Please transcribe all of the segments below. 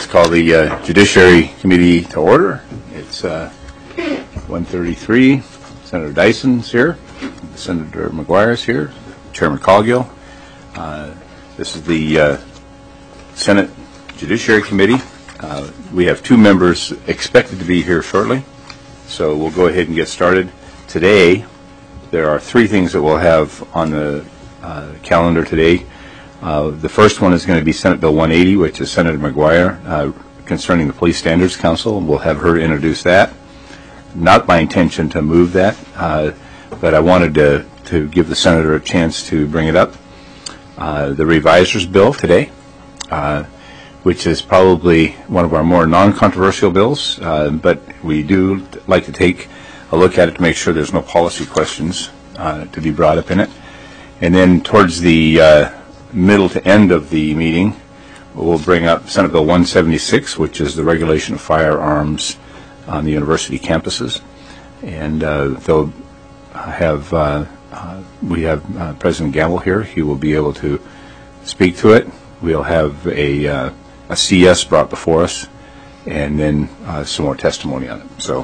call the Judiciary Committee to order. It's 1:33. Senator Dyson's here. Senator McGuire's here. Chairman Coghill. This is the Senate Judiciary Committee. We have two members expected to be here shortly, so we'll go ahead and get started. Today, there are three things that we'll have on the calendar today. The first one is going to be Senate Bill 180, which is Senator McGuire, concerning the Police Standards Council. We'll have her introduce that. Not my intention to move that, but I wanted to give the Senator a chance to bring it up. The Revisor's Bill today, which is probably one of our more non-controversial bills, but we do like to take a look at it to make sure there's no policy questions to be brought up in it. And then towards the middle to end of the meeting, we'll bring up Senate Bill 176, which is the regulation of firearms on the university campuses. And they'll have, we have President Gamble here. He will be able to speak to it. We'll have a CS brought before us, and then some more testimony on it. So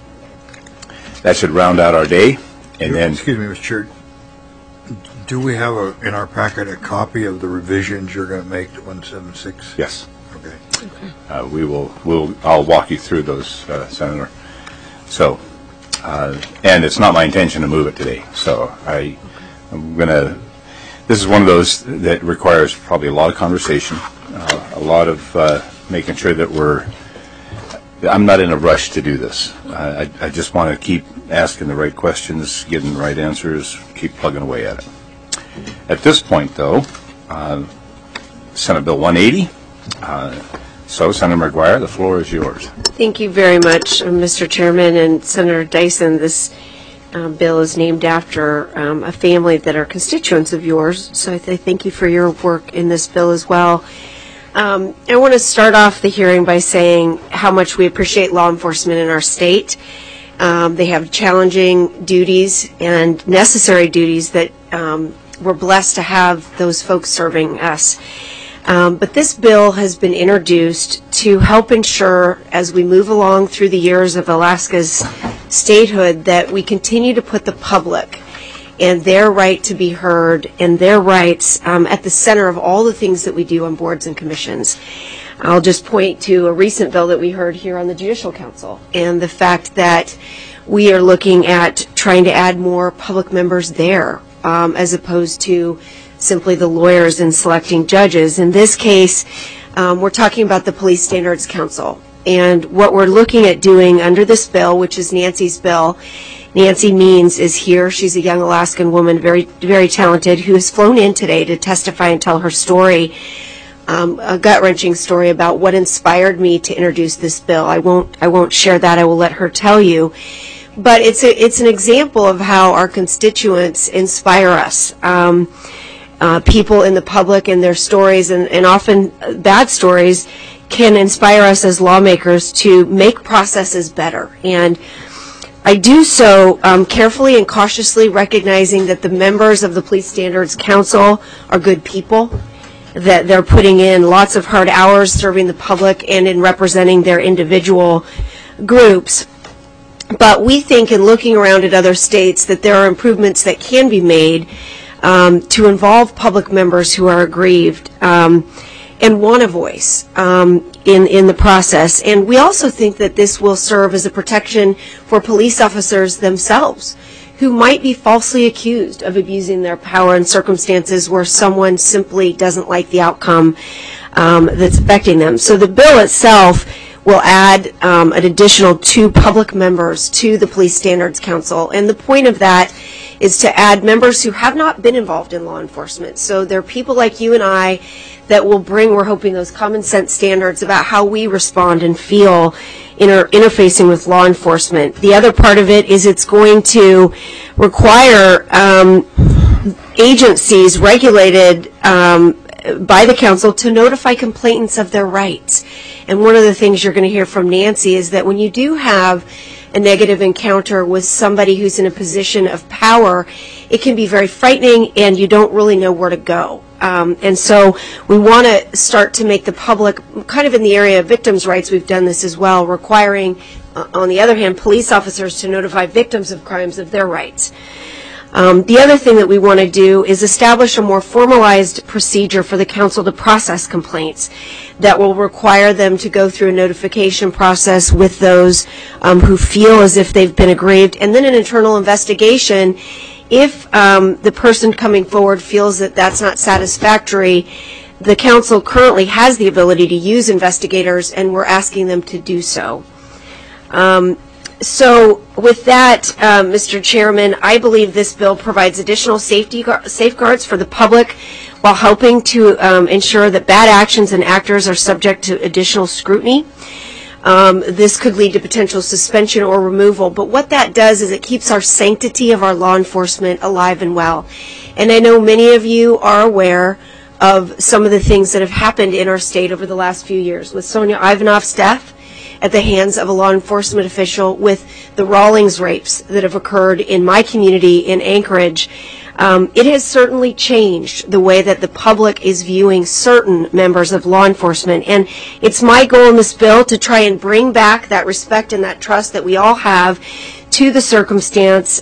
that should round out our day. And then, excuse me, Mr. Chair, do we have in our packet a copy of the revisions you're going to make to 176? Yes. Okay. I'll walk you through those, Senator. So, and it's not my intention to move it today. So I'm going to. This is one of those that requires probably a lot of conversation, a lot of making sure that I'm not in a rush to do this. I just want to keep asking the right questions, getting the right answers, keep plugging away at it. At this point, though, Senate Bill 180. So, Senator McGuire, the floor is yours. Thank you very much, Mr. Chairman and Senator Dyson. This bill is named after a family that are constituents of yours, so I thank you for your work in this bill as well. I want to start off the hearing by saying how much we appreciate law enforcement in our state. They have challenging duties and necessary duties that we're blessed to have those folks serving us. But this bill has been introduced to help ensure, as we move along through the years of Alaska's statehood, that we continue to put the public and their right to be heard and their rights at the center of all the things that we do on boards and commissions. I'll just point to a recent bill that we heard here on the Judicial Council and the fact that we are looking at trying to add more public members there as opposed to simply the lawyers and selecting judges. In this case, we're talking about the Police Standards Council. And what we're looking at doing under this bill, which is Nancy's bill, Nancy Means is here. She's a young Alaskan woman, very, very talented, who has flown in today to testify and tell her story, a gut-wrenching story about what inspired me to introduce this bill. I won't share that. I will let her tell you. But it's an example of how our constituents inspire us. People in the public and their stories, and often bad stories, can inspire us as lawmakers to make processes better. And I do so carefully and cautiously, recognizing that the members of the Police Standards Council are good people, that they're putting in lots of hard hours serving the public and in representing their individual groups. But we think, in looking around at other states, that there are improvements that can be made to involve public members who are aggrieved and want a voice in the process. And we also think that this will serve as a protection for police officers themselves who might be falsely accused of abusing their power in circumstances where someone simply doesn't like the outcome that's affecting them. So the bill itself will add an additional 2 public members to the Police Standards Council. And the point of that is to add members who have not been involved in law enforcement. So they're people like you and I that will bring, we're hoping, those common sense standards about how we respond and feel interfacing with law enforcement. The other part of it is it's going to require agencies regulated by the council to notify complainants of their rights. And one of the things you're going to hear from Nancy is that when you do have a negative encounter with somebody who's in a position of power, it can be very frightening and you don't really know where to go. And so we want to start to make the public, kind of in the area of victims' rights, we've done this as well, requiring, on the other hand, police officers to notify victims of crimes of their rights. The other thing that we want to do is establish a more formalized procedure for the council to process complaints that will require them to go through a notification process with those who feel as if they've been aggrieved, and then an internal investigation if the person coming forward feels that that's not satisfactory. The council currently has the ability to use investigators, and we're asking them to do so. So with that, Mr. Chairman, I believe this bill provides additional safeguards for the public while helping to ensure that bad actions and actors are subject to additional scrutiny. This could lead to potential suspension or removal, but what that does is it keeps our sanctity of our law enforcement alive and well. And I know many of you are aware of some of the things that have happened in our state over the last few years, with Sonia Ivanoff's death at the hands of a law enforcement official, with the Rawlings rapes that have occurred in my community in Anchorage. It has certainly changed the way that the public is viewing certain members of law enforcement. And it's my goal in this bill to try and bring back that respect and that trust that we all have to the circumstance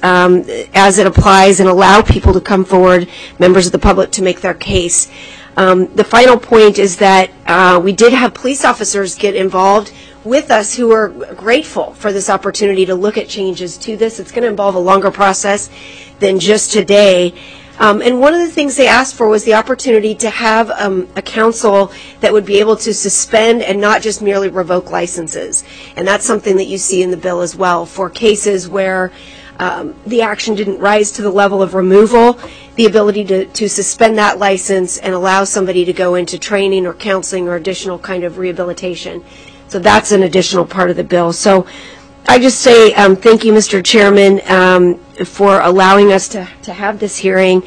as it applies, and allow people to come forward, members of the public, to make their case. The final point is that we did have police officers get involved with us who are grateful for this opportunity to look at changes to this. It's going to involve a longer process than just today. And one of the things they asked for was the opportunity to have a council that would be able to suspend and not just merely revoke licenses. And that's something that you see in the bill as well for cases where the action didn't rise to the level of removal, the ability to suspend that license and allow somebody to go into training or counseling or additional kind of rehabilitation. So that's an additional part of the bill. So I just say thank you, Mr. Chairman, for allowing us to have this hearing,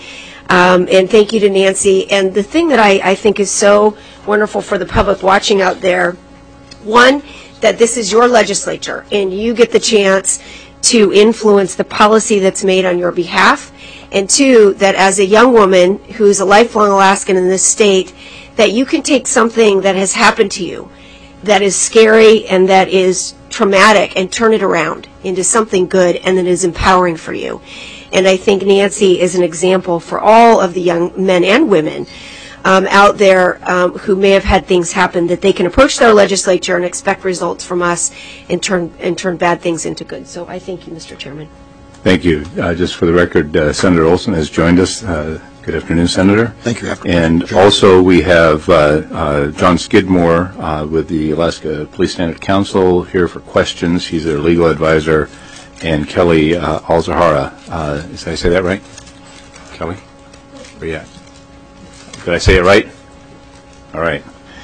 and thank you to Nancy. And the thing that I think is so wonderful for the public watching out there, one, that this is your legislature, and you get the chance to influence the policy that's made on your behalf, and two, that as a young woman who's a lifelong Alaskan in this state, that you can take something that has happened to you that is scary and that is traumatic and turn it around into something good and that is empowering for you. And I think Nancy is an example for all of the young men and women out there who may have had things happen, that they can approach their legislature and expect results from us and turn bad things into good. So I thank you, Mr. Chairman. Thank you. Just for the record, Senator Olson has joined us. Good afternoon, Senator. Thank you. And also we have John Skidmore with the Alaska Police Standard Council here for questions. He's their legal advisor. And Kelly Alzahara. Did I say that right? Kelly? Where you at? Did I say it right? All right.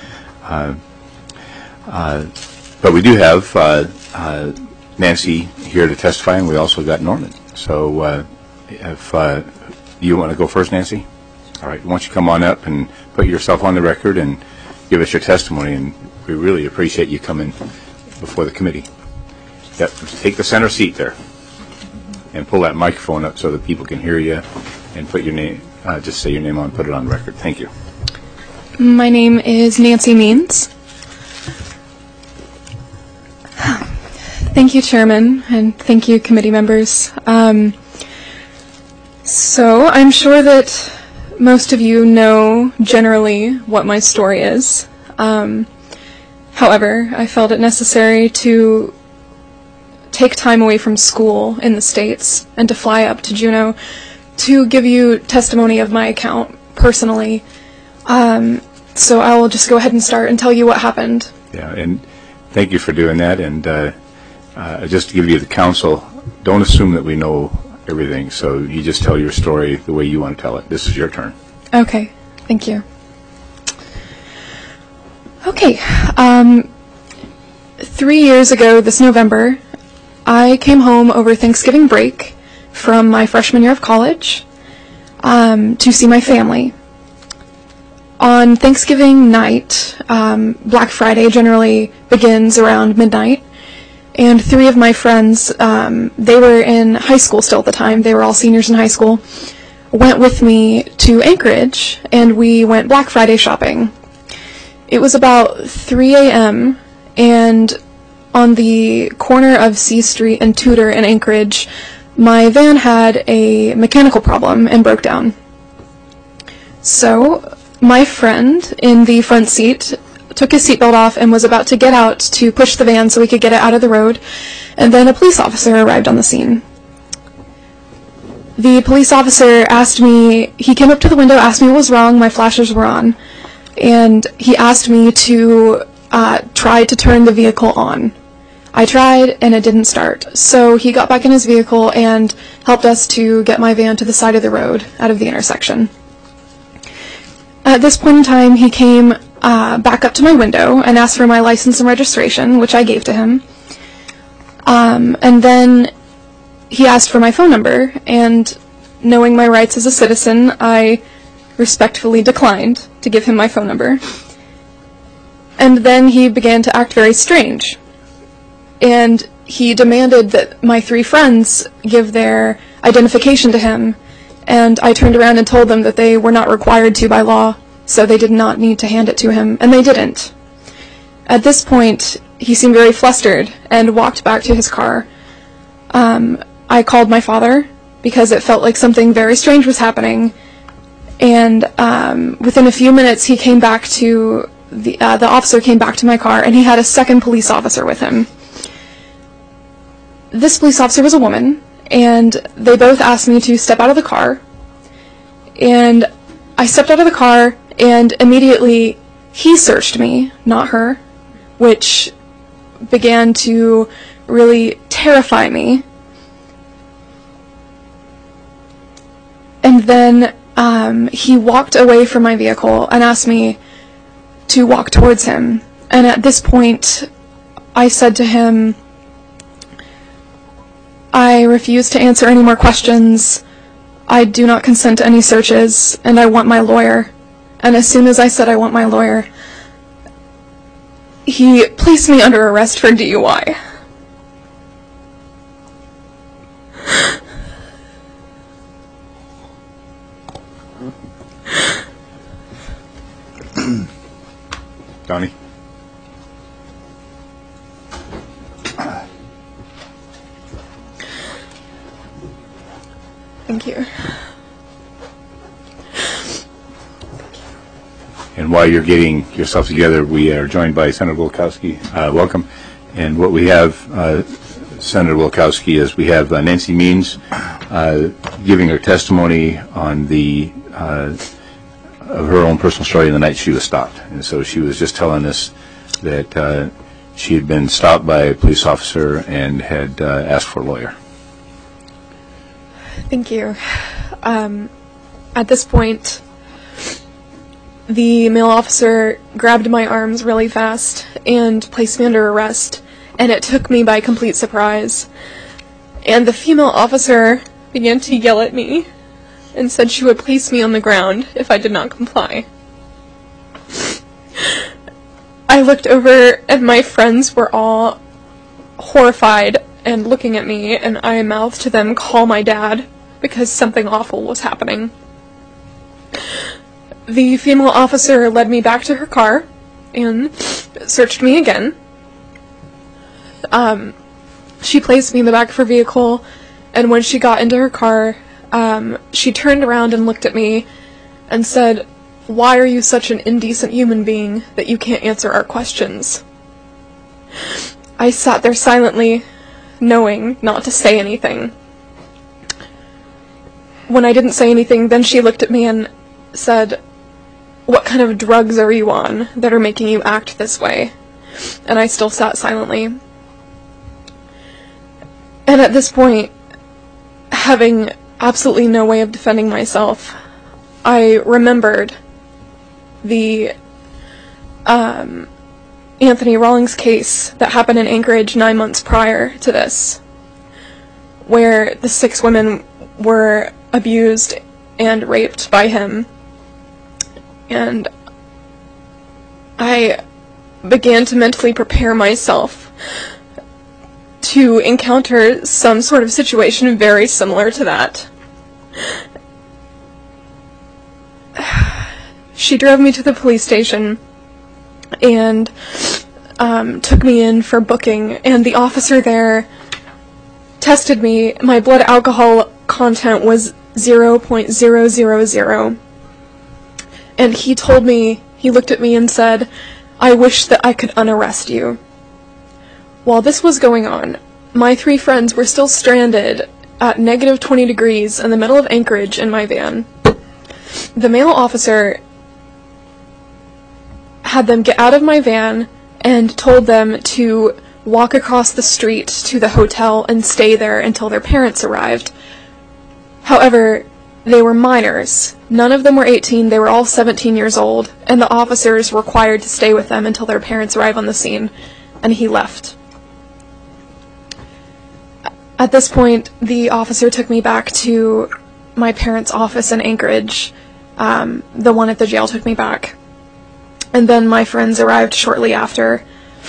But we do have Nancy here to testify, and we also got Norman. So if you want to go first, Nancy? All right. Why don't you come on up and put yourself on the record and give us your testimony, and we really appreciate you coming before the committee. Yep. Take the center seat there and pull that microphone up so that people can hear you, and put your name, just say your name on, put it on record. Thank you. My name is Nancy Means. Thank you, Chairman, and thank you, committee members. So I'm sure that most of you know generally what my story is. However, I felt it necessary to take time away from school in the States and to fly up to Juneau to give you testimony of my account personally. So I will just go ahead and start and tell you what happened. Yeah, and thank you for doing that. And just to give you the counsel, don't assume that we know everything. So you just tell your story the way you want to tell it. This is your turn. Okay, thank you. Okay, 3 years ago this November, I came home over Thanksgiving break from my freshman year of college to see my family. On Thanksgiving night, Black Friday generally begins around midnight, and 3 of my friends, they were in high school still at the time, they were all seniors in high school, went with me to Anchorage, and we went Black Friday shopping. It was about 3 a.m., and on the corner of C Street and Tudor in Anchorage, my van had a mechanical problem and broke down. So my friend in the front seat took his seatbelt off and was about to get out to push the van so we could get it out of the road, and then a police officer arrived on the scene. The police officer he came up to the window, asked me what was wrong, my flashers were on, and he asked me to try to turn the vehicle on. I tried, and it didn't start, so he got back in his vehicle and helped us to get my van to the side of the road out of the intersection. At this point in time, he came back up to my window and asked for my license and registration, which I gave to him. And then he asked for my phone number, and knowing my rights as a citizen, I respectfully declined to give him my phone number. And then he began to act very strange. And he demanded that my 3 friends give their identification to him, and I turned around and told them that they were not required to by law, so they did not need to hand it to him, and they didn't. At this point, he seemed very flustered and walked back to his car. I called my father because it felt like something very strange was happening, and within a few minutes he came back to the officer came back to my car, and he had a second police officer with him. This police officer was a woman, and they both asked me to step out of the car, and I stepped out of the car, and immediately he searched me, not her, which began to really terrify me. And then he walked away from my vehicle and asked me to walk towards him. And at this point, I said to him, I refuse to answer any more questions. I do not consent to any searches, and I want my lawyer. And as soon as I said I want my lawyer, he placed me under arrest for DUI. Donnie? Thank you. And while you're getting yourself together, we are joined by Senator Wilkowski. Welcome. And what we have, Senator Wilkowski, is we have Nancy Means giving her testimony on of her own personal story the night she was stopped. And so she was just telling us that she had been stopped by a police officer and had asked for a lawyer. Thank you. At this point, the male officer grabbed my arms really fast and placed me under arrest, and it took me by complete surprise. And the female officer began to yell at me and said she would place me on the ground if I did not comply. I looked over, and my friends were all horrified and looking at me, and I mouthed to them, "Call my dad," because something awful was happening. The female officer led me back to her car and searched me again. She placed me in the back of her vehicle, and when she got into her car, she turned around and looked at me and said, "Why are you such an indecent human being that you can't answer our questions?" I sat there silently, knowing not to say anything. When I didn't say anything, then she looked at me and said, "What kind of drugs are you on that are making you act this way?" And I still sat silently. And at this point, having absolutely no way of defending myself, I remembered the Anthony Rawlings case that happened in Anchorage 9 months prior to this, where the 6 women were abused and raped by him. And I began to mentally prepare myself to encounter some sort of situation very similar to that. she drove me to the police station and took me in for booking, and the officer there tested me. My blood alcohol content was 0.000, and he told me, he looked at me and said, "I wish that I could unarrest you." While this was going on, my 3 friends were still stranded at negative 20 degrees in the middle of Anchorage in my van. The male officer had them get out of my van and told them to walk across the street to the hotel and stay there until their parents arrived. However, they were minors. None of them were 18, they were all 17 years old, and the officers were required to stay with them until their parents arrived on the scene, and he left. At this point, the officer took me back to my parents' office in Anchorage. The one at the jail took me back. And then my friends arrived shortly after.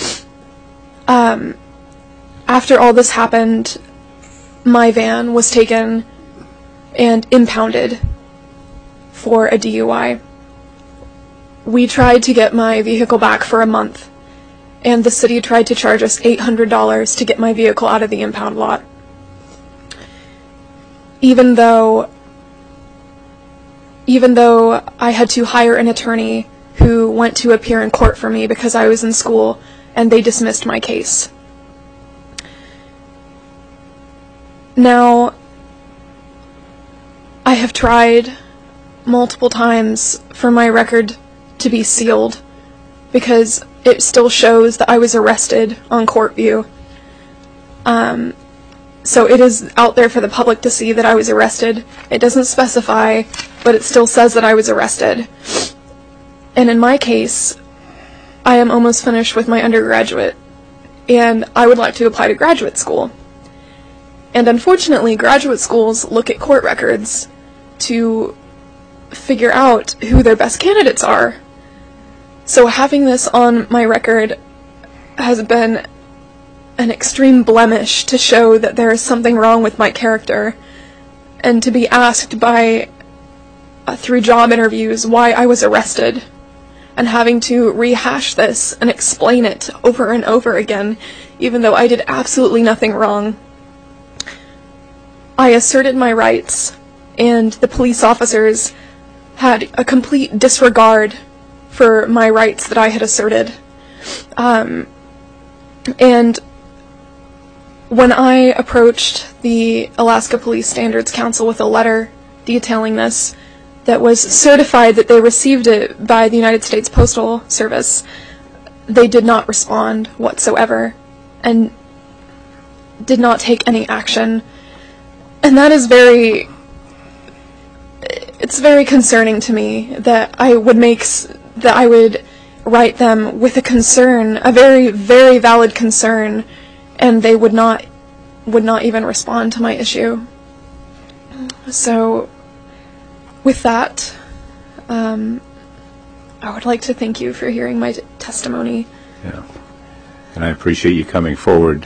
After all this happened, my van was taken and impounded for a DUI. We tried to get my vehicle back for a month, and the city tried to charge us $800 to get my vehicle out of the impound lot. Even though I had to hire an attorney who went to appear in court for me because I was in school, and they dismissed my case. Now, I have tried multiple times for my record to be sealed because it still shows that I was arrested on court view. So it is out there for the public to see that I was arrested. It doesn't specify, but it still says that I was arrested. And in my case, I am almost finished with my undergraduate, and I would like to apply to graduate school. And unfortunately, graduate schools look at court records to figure out who their best candidates are. So having this on my record has been an extreme blemish to show that there is something wrong with my character, and to be asked through job interviews why I was arrested, and having to rehash this and explain it over and over again, even though I did absolutely nothing wrong. I asserted my rights, and the police officers had a complete disregard for my rights that I had asserted. And when I approached the Alaska Police Standards Council with a letter detailing this, that was certified that they received it by the United States Postal Service, they did not respond whatsoever, and did not take any action. And that is it's very concerning to me that I would write them with a concern, a very, very valid concern, and they would not even respond to my issue. So, with that, I would like to thank you for hearing my testimony. Yeah, and I appreciate you coming forward.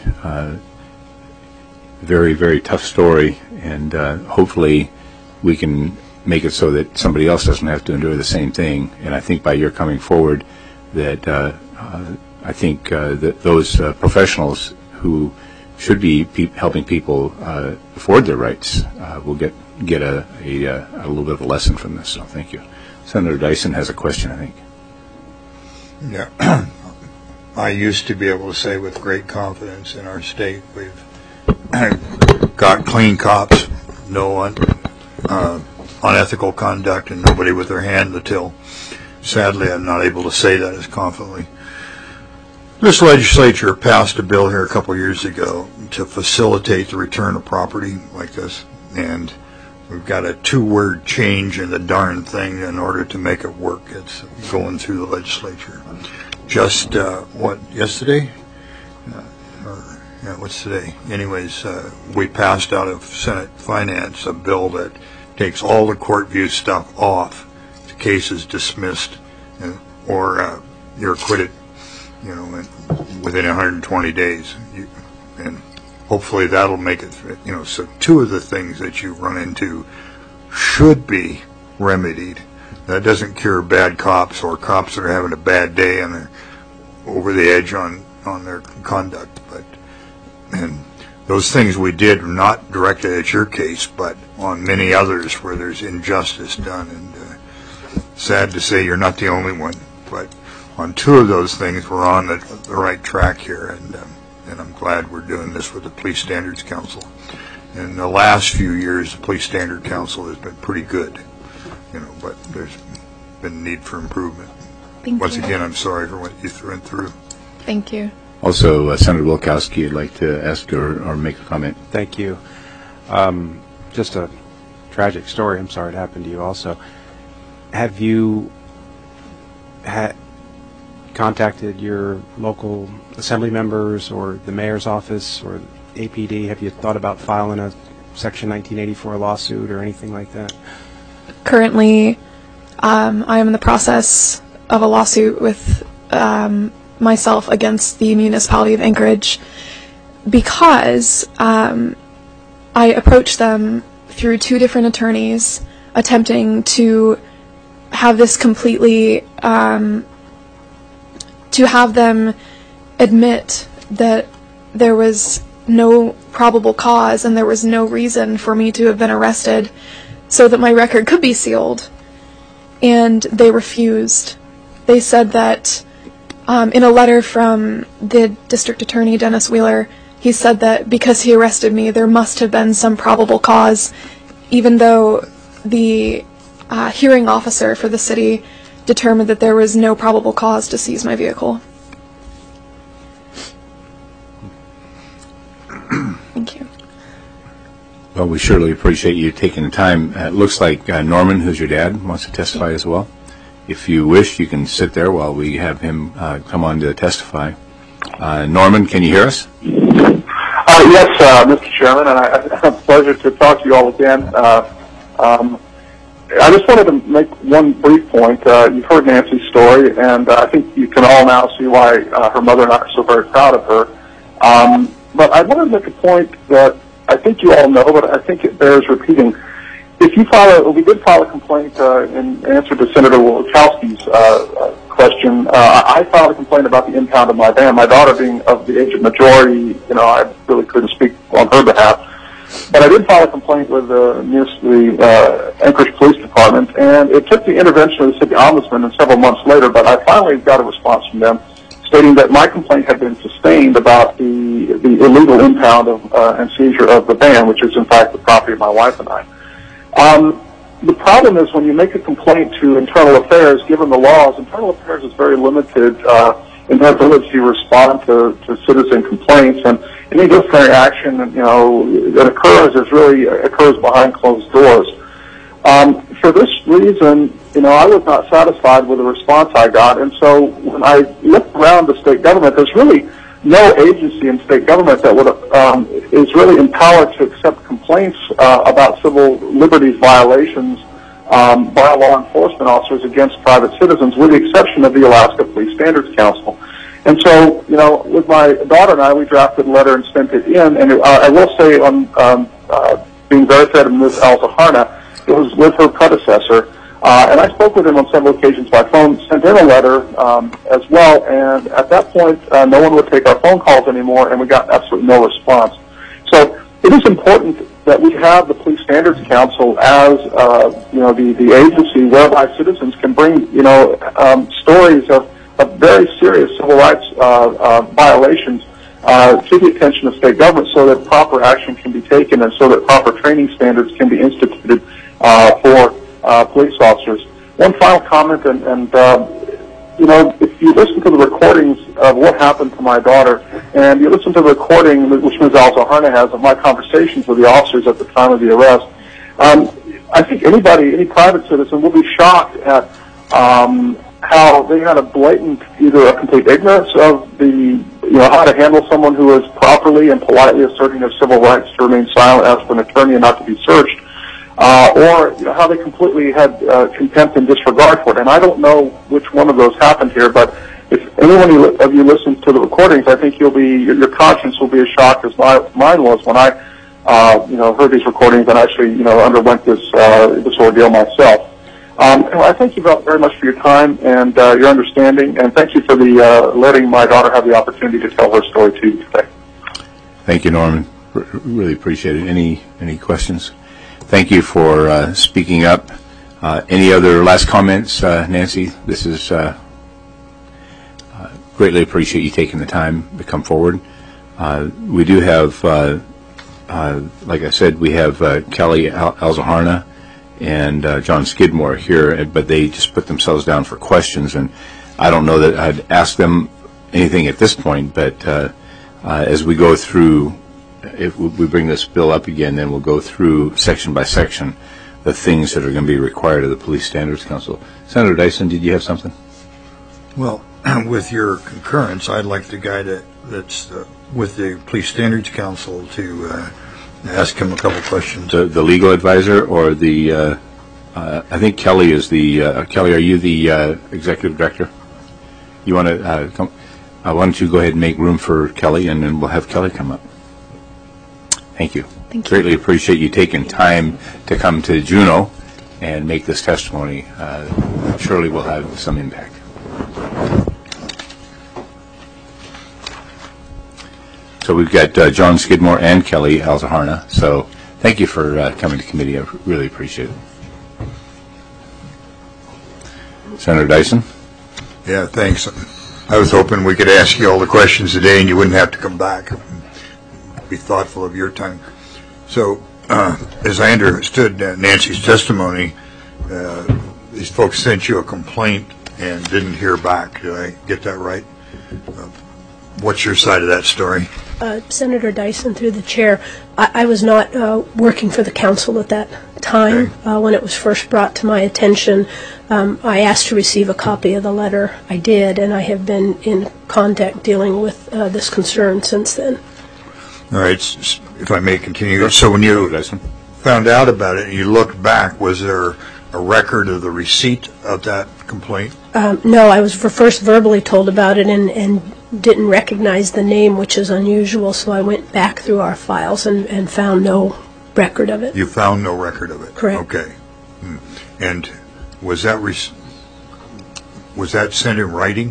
Very, very tough story, and hopefully we can make it so that somebody else doesn't have to endure the same thing. And I think by your coming forward, that I think that those professionals who should be helping people afford their rights will get a little bit of a lesson from this. So thank you. Senator Dyson has a question, I think. Yeah. I used to be able to say with great confidence in our state we've got clean cops, no unethical conduct, and nobody with their hand in the till. Sadly, I'm not able to say that as confidently. This legislature passed a bill here a couple years ago to facilitate the return of property like this, and we've got a 2-word change in the darn thing in order to make it work. It's going through the legislature. Just, yesterday? What's today? Anyways, we passed out of Senate Finance a bill that takes all the court view stuff off. The case is dismissed, or you're acquitted, within 120 days. And hopefully that'll make it, so 2 of the things that you run into should be remedied. That doesn't cure bad cops or cops that are having a bad day and they're over the edge on their conduct. And those things we did were not directed at your case, but on many others where there's injustice done. And sad to say you're not the only one, but on 2 of those things we're on the right track here, and I'm glad we're doing this with the Police Standards Council. In the last few years, the Police Standard Council has been pretty good, but there's been need for improvement. Once again, I'm sorry for what you went through. Thank you. Also, Senator Wilkowski, I'd like to ask or make a comment. Thank you. Just a tragic story. I'm sorry it happened to you also. Have you contacted your local assembly members or the mayor's office or APD? Have you thought about filing a Section 1984 lawsuit or anything like that? Currently, I am in the process of a lawsuit with myself against the municipality of Anchorage because I approached them through 2 different attorneys attempting to have this completely, to have them admit that there was no probable cause and there was no reason for me to have been arrested so that my record could be sealed. And they refused. They said that in a letter from the district attorney, Dennis Wheeler, he said that because he arrested me, there must have been some probable cause, even though the hearing officer for the city determined that there was no probable cause to seize my vehicle. Thank you. Well, we surely appreciate you taking the time. It looks like Norman, who's your dad, wants to testify as well. If you wish, you can sit there while we have him come on to testify. Norman, can you hear us? Yes, Mr. Chairman, and it's a pleasure to talk to you all again. I just wanted to make one brief point. You've heard Nancy's story, and I think you can all now see why her mother and I are so very proud of her. But I wanted to make a point that I think you all know, but I think it bears repeating. If you we did file a complaint in answer to Senator Wilkowski's question. I filed a complaint about the impound of my van. My daughter being of the age of majority, I really couldn't speak on her behalf. But I did file a complaint with the Anchorage Police Department, and it took the intervention of the city ombudsman and several months later, but I finally got a response from them stating that my complaint had been sustained about the illegal impound of and seizure of the van, which is in fact the property of my wife and I. The problem is when you make a complaint to Internal Affairs, given the laws, Internal Affairs is very limited in their ability to respond to citizen complaints, and any disciplinary action that occurs behind closed doors. For this reason, I was not satisfied with the response I got, and so when I looked around the state government, there's really no agency in state government that is really empowered to accept complaints about civil liberties violations by law enforcement officers against private citizens, with the exception of the Alaska Police Standards Council. And so, with my daughter and I, we drafted a letter and sent it in, and I will say, being very fair to Ms. Al-Zaharna, it was with her predecessor. And I spoke with him on several occasions by phone, sent in a letter as well, and at that point, no one would take our phone calls anymore, and we got absolutely no response. So it is important that we have the Police Standards Council as, the agency whereby citizens can bring, stories of very serious civil rights violations to the attention of state government so that proper action can be taken and so that proper training standards can be instituted for police officers. One final comment, and if you listen to the recordings of what happened to my daughter, and you listen to the recording which Ms. Al-Zaharna has of my conversations with the officers at the time of the arrest, I think any private citizen will be shocked at how they had a blatant, either a complete ignorance of how to handle someone who is properly and politely asserting their civil rights to remain silent, ask for an attorney, and not to be searched, or how they completely had contempt and disregard for it. And I don't know which one of those happened here, but if anyone of you listens to the recordings, I think your conscience will be as shocked as mine was when I heard these recordings and actually underwent this ordeal myself. Anyway, I thank you very much for your time and your understanding, and thank you for letting my daughter have the opportunity to tell her story to you today. Thank you, Norman. Really appreciate it. Any questions? Thank you for speaking up. Any other last comments, Nancy? This is greatly appreciate you taking the time to come forward. We do have, like I said, we have Kelly Alzaharna and John Skidmore here, but they just put themselves down for questions, and I don't know that I'd ask them anything at this point, but as we go through, if we bring this bill up again, then we'll go through section by section the things that are going to be required of the Police Standards Council. Senator Dyson, did you have something? Well, with your concurrence, I'd like the guy that's with the Police Standards Council to ask him a couple questions. The legal advisor or the, I think Kelly is the, Kelly, are you the executive director? You want to come? Why don't you go ahead and make room for Kelly, and then we'll have Kelly come up. Thank you. Thank you. Greatly appreciate you taking time to come to Juneau and make this testimony. Surely will have some impact. So we've got John Skidmore and Kelly Alzaharna. So thank you for coming to committee. I really appreciate it. Senator Dyson? Yeah, thanks. I was hoping we could ask you all the questions today and you wouldn't have to come back. Be thoughtful of your time. So, as I understood Nancy's testimony, these folks sent you a complaint and didn't hear back. Did I get that right? What's your side of that story? Senator Dyson, through the chair, I was not working for the council at that time. Okay. When it was first brought to my attention, I asked to receive a copy of the letter. I did, and I have been in contact dealing with this concern since then. All right, if I may continue. So when you found out about it and you looked back, was there a record of the receipt of that complaint? No, I was first verbally told about it and didn't recognize the name, which is unusual, so I went back through our files and found no record of it. You found no record of it? Correct. Okay. And was that sent in writing?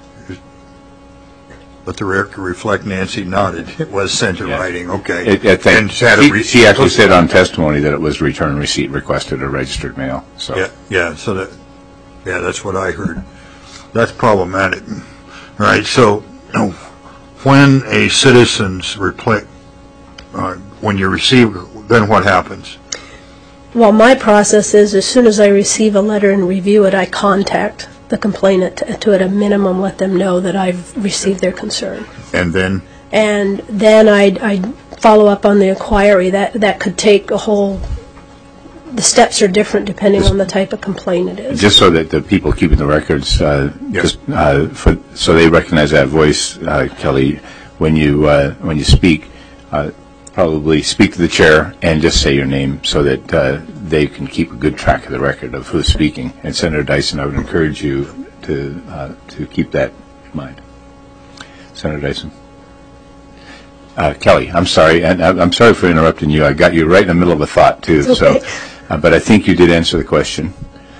Let the record reflect Nancy nodded. It was sent in writing. Okay. She actually said on testimony that it was return receipt requested or registered mail. So. Yeah. So that's what I heard. That's problematic. All right. So when a citizen's reply, when you receive, then what happens? Well, my process is as soon as I receive a letter and review it, I contact the complainant to at a minimum let them know that I've received their concern. And then? And then I'd follow up on the inquiry. That could take the steps are different depending on the type of complaint it is. Just so that the people keeping the records, so they recognize that voice, Kelly, when you speak, probably speak to the chair and just say your name so that they can keep a good track of the record of who's speaking. And Senator Dyson, I would encourage you to keep that in mind. Senator Dyson. Kelly, I'm sorry, and I'm sorry for interrupting you. I got you right in the middle of a thought too. It's okay. But I think you did answer the question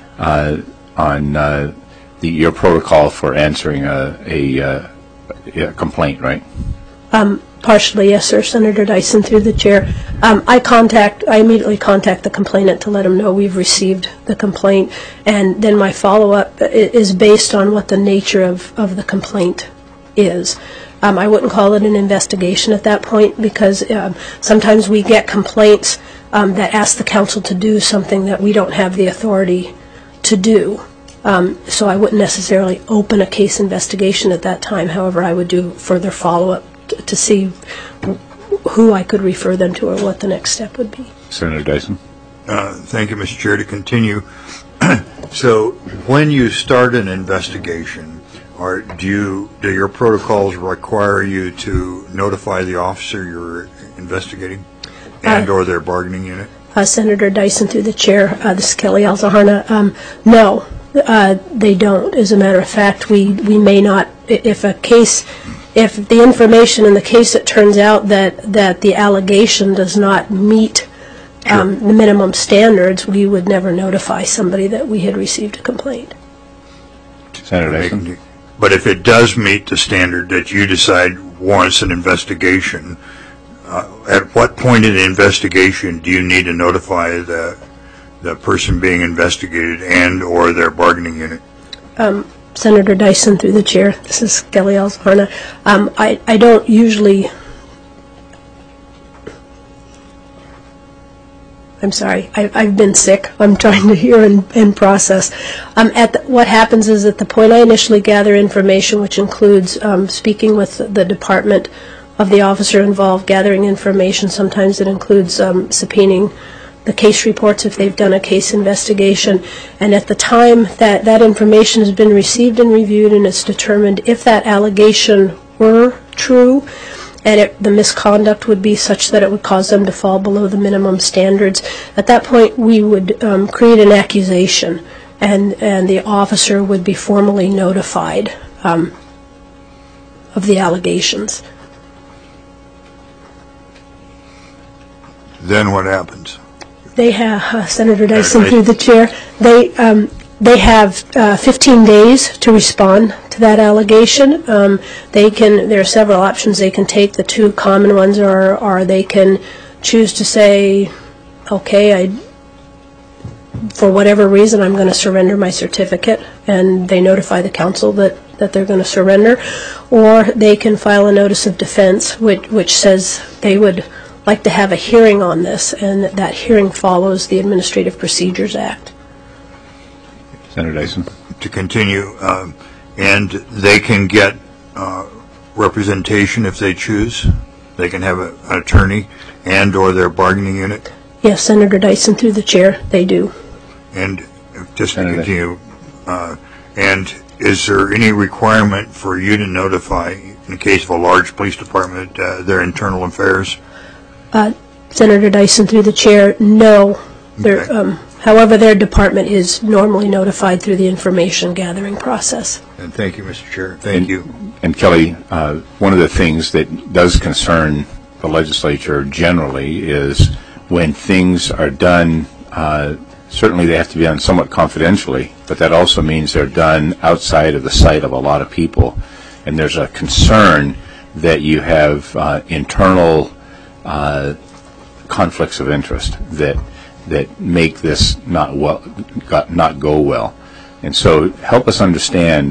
on your protocol for answering a complaint, right? Partially, yes, sir. Senator Dyson, through the chair. I immediately contact the complainant to let them know we've received the complaint, and then my follow-up is based on what the nature of the complaint is. I wouldn't call it an investigation at that point because sometimes we get complaints that ask the council to do something that we don't have the authority to do. So I wouldn't necessarily open a case investigation at that time. However, I would do further follow-up to see who I could refer them to or what the next step would be. Senator Dyson. Thank you, Mr. Chair. To continue, so when you start an investigation, do your protocols require you to notify the officer you're investigating and or their bargaining unit? Senator Dyson, through the chair, this is Kelly Alzaharna. No, they don't. As a matter of fact, we may not, if the information in the case, it turns out that the allegation does not meet the minimum standards, we would never notify somebody that we had received a complaint. Senator Dyson? But if it does meet the standard that you decide warrants an investigation, at what point in the investigation do you need to notify the person being investigated and or their bargaining unit? Senator Dyson, through the chair, this is Kelly Alzharna. I don't usually... I'm sorry, I've been sick. I'm trying to hear and process. What happens is at the point I initially gather information, which includes speaking with the department of the officer involved, gathering information. Sometimes it includes subpoenaing the case reports if they've done a case investigation. And at the time that information has been received and reviewed and it's determined if that allegation were true, and the misconduct would be such that it would cause them to fall below the minimum standards. At that point, we would create an accusation, and the officer would be formally notified of the allegations. Then what happens? They have, Senator Dyson, through the chair, they have 15 days to respond to that allegation. There are several options they can take. The two common ones are they can choose to say, okay, for whatever reason, I'm going to surrender my certificate, and they notify the council that they're going to surrender. Or they can file a notice of defense, which says they would like to have a hearing on this, and that hearing follows the Administrative Procedures Act. Senator Dyson? To continue, and they can get representation if they choose. They can have an attorney and or their bargaining unit. Yes, Senator Dyson, through the chair, they do. And just to continue, and is there any requirement for you to notify, in the case of a large police department, their internal affairs? Senator Dyson, through the chair, no. Okay. However, their department is normally notified through the information gathering process. And thank you, Mr. Chair. Thank you. And Kelly, one of the things that does concern the legislature generally is when things are done, certainly they have to be done somewhat confidentially, but that also means they're done outside of the sight of a lot of people. And there's a concern that you have internal conflicts of interest that make this not go well. And so help us understand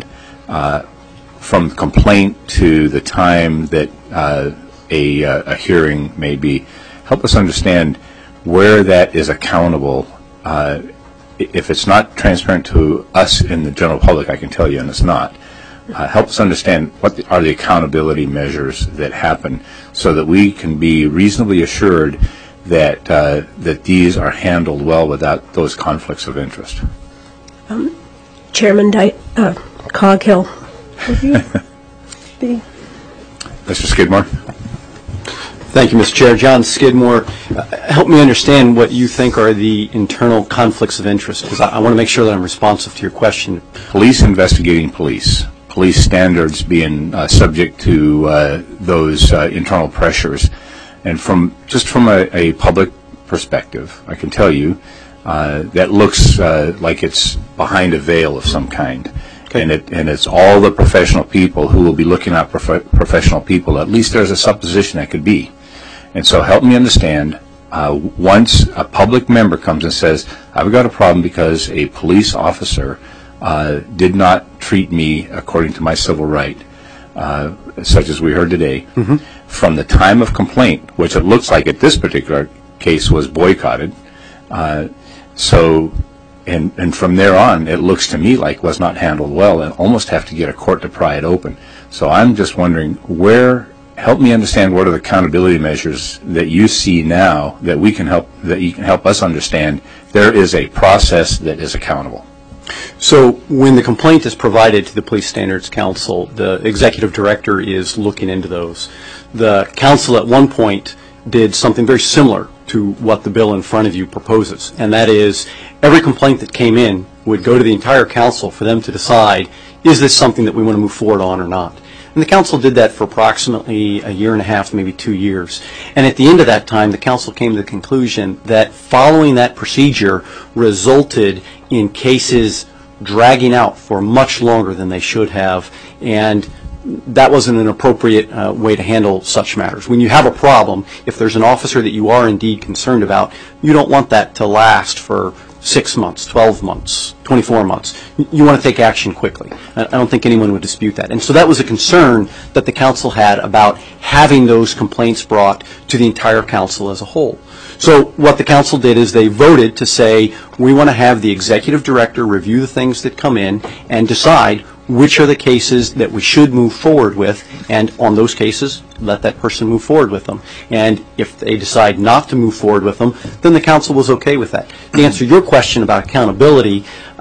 from complaint to the time that a hearing may be, help us understand where that is accountable. If it's not transparent to us in the general public, I can tell you, and it's not. Help us understand what are the accountability measures that happen so that we can be reasonably assured that these are handled well without those conflicts of interest. Chairman Coghill, would you be? Mr. Skidmore. Thank you, Mr. Chair. John Skidmore, help me understand what you think are the internal conflicts of interest, because I want to make sure that I'm responsive to your question. Police investigating police standards being subject to those internal pressures. And from a public perspective, I can tell you that looks like it's behind a veil of some kind. Okay. And it's all the professional people who will be looking at professional people. At least there's a supposition that could be. And so help me understand, once a public member comes and says, I've got a problem because a police officer did not treat me according to my civil right, such as we heard today, from the time of complaint, which it looks like at this particular case was boycotted, and from there on, it looks to me like was not handled well and almost have to get a court to pry it open. So I'm just wondering help me understand what are the accountability measures that you see now that you can help us understand there is a process that is accountable. So when the complaint is provided to the Police Standards Council, the executive director is looking into those. The council at one point did something very similar to what the bill in front of you proposes, and that is every complaint that came in would go to the entire council for them to decide, is this something that we want to move forward on or not? And the council did that for approximately a year and a half, maybe 2 years. And at the end of that time, the council came to the conclusion that following that procedure resulted in cases dragging out for much longer than they should have, and that wasn't an appropriate way to handle such matters. When you have a problem, if there's an officer that you are indeed concerned about, you don't want that to last for 6 months, 12 months, 24 months. You want to take action quickly. I don't think anyone would dispute that. And so that was a concern that the council had about having those complaints brought to the entire council as a whole. So what the council did is they voted to say, we want to have the executive director review the things that come in and decide which are the cases that we should move forward with, and on those cases, let that person move forward with them. And if they decide not to move forward with them, then the council was okay with that. To answer your question about accountability,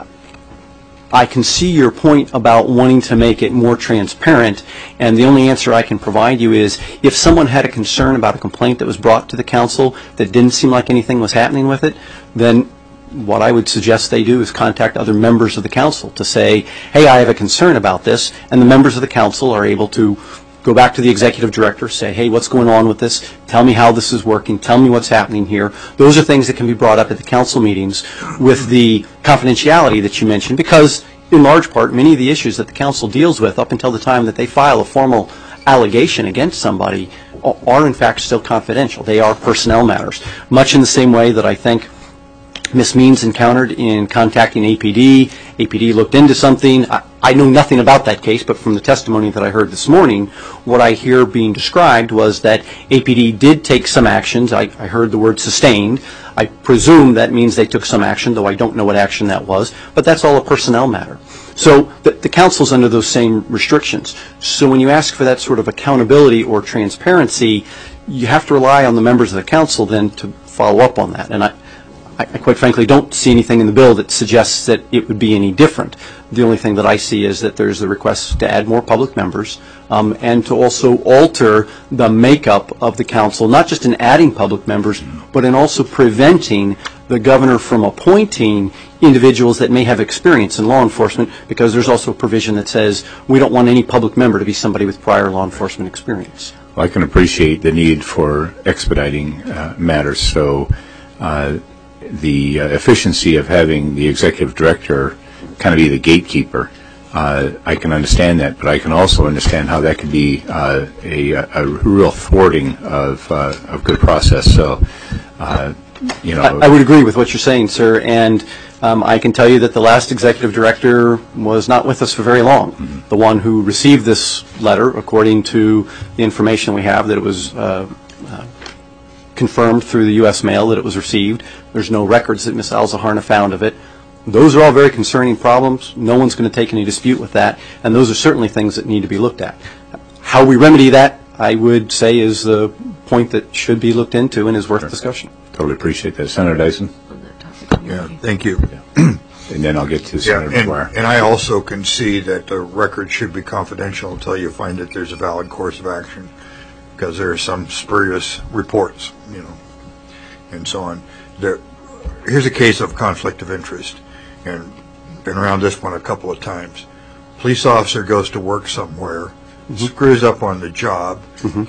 I can see your point about wanting to make it more transparent, and the only answer I can provide you is if someone had a concern about a complaint that was brought to the council that didn't seem like anything was happening with it, then what I would suggest they do is contact other members of the council to say, hey, I have a concern about this, and the members of the council are able to go back to the executive director, say, hey, what's going on with this? Tell me how this is working. Tell me what's happening here. Those are things that can be brought up at the council meetings with the confidentiality that you mentioned, because in large part, many of the issues that the council deals with up until the time that they file a formal allegation against somebody are in fact still confidential. They are personnel matters, much in the same way that I think Ms. Means encountered in contacting APD. APD looked into something. I know nothing about that case, but from the testimony that I heard this morning, what I hear being described was that APD did take some actions. I heard the word sustained. I presume that means they took some action, though I don't know what action that was, but that's all a personnel matter. So the council's under those same restrictions. So when you ask for that sort of accountability or transparency, you have to rely on the members of the council then to follow up on that. And I quite frankly don't see anything in the bill that suggests that it would be any different. The only thing that I see is that there's the request to add more public members and to also alter the makeup of the council, not just in adding public members, but in also preventing the governor from appointing individuals that may have experience in law enforcement, because there's also a provision that says we don't want any public member to be somebody with prior law enforcement experience. Well, I can appreciate the need for expediting matters, so the efficiency of having the executive director kind of be the gatekeeper, I can understand that, but I can also understand how that could be a real thwarting of good process. So, you know, I would agree with what you're saying, sir, and I can tell you that the last executive director was not with us for very long. Mm-hmm. The one who received this letter, according to the information we have, that it was confirmed through the U.S. mail that it was received. There's no records that Ms. Alzaharna found of it. Those are all very concerning problems. No one's going to take any dispute with that, and those are certainly things that need to be looked at. How we remedy that, I would say, is the point that should be looked into and is worth discussion. Totally appreciate that. Senator Dyson? Yeah, thank you. And then I'll get to Senator McGuire. And I also concede that the record should be confidential until you find that there's a valid course of action, because there are some spurious reports, you know, and so on. Here's a case of conflict of interest, and been around this one a couple of times. Police officer goes to work somewhere, screws up on the job,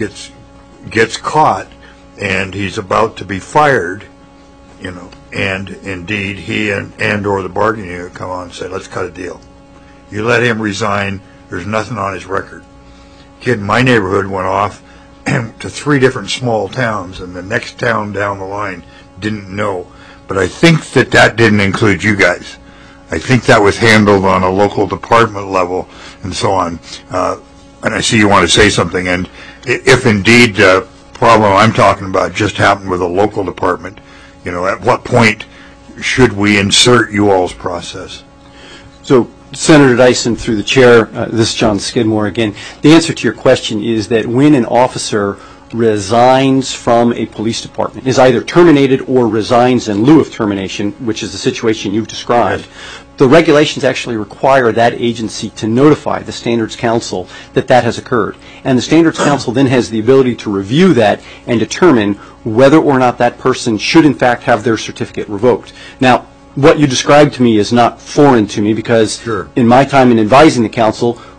gets caught, and he's about to be fired, you know, and indeed he and or the bargaining unit come on and say, let's cut a deal. You let him resign, there's nothing on his record. Kid in my neighborhood went off to 3 different small towns, and the next town down the line didn't know. But I think that didn't include you guys. I think that was handled on a local department level and so on. And I see you want to say something. And if indeed the problem I'm talking about just happened with a local department, you know, at what point should we insert you all's process? So, Senator Dyson, through the chair, this is John Skidmore again. The answer to your question is that when an officer resigns from a police department, is either terminated or resigns in lieu of termination, which is the situation you've described, yes, the regulations actually require that agency to notify the Standards Council that that has occurred. And the Standards Council then has the ability to review that and determine whether or not that person should in fact have their certificate revoked. Now, what you described to me is not foreign to me, because in my time in advising the council,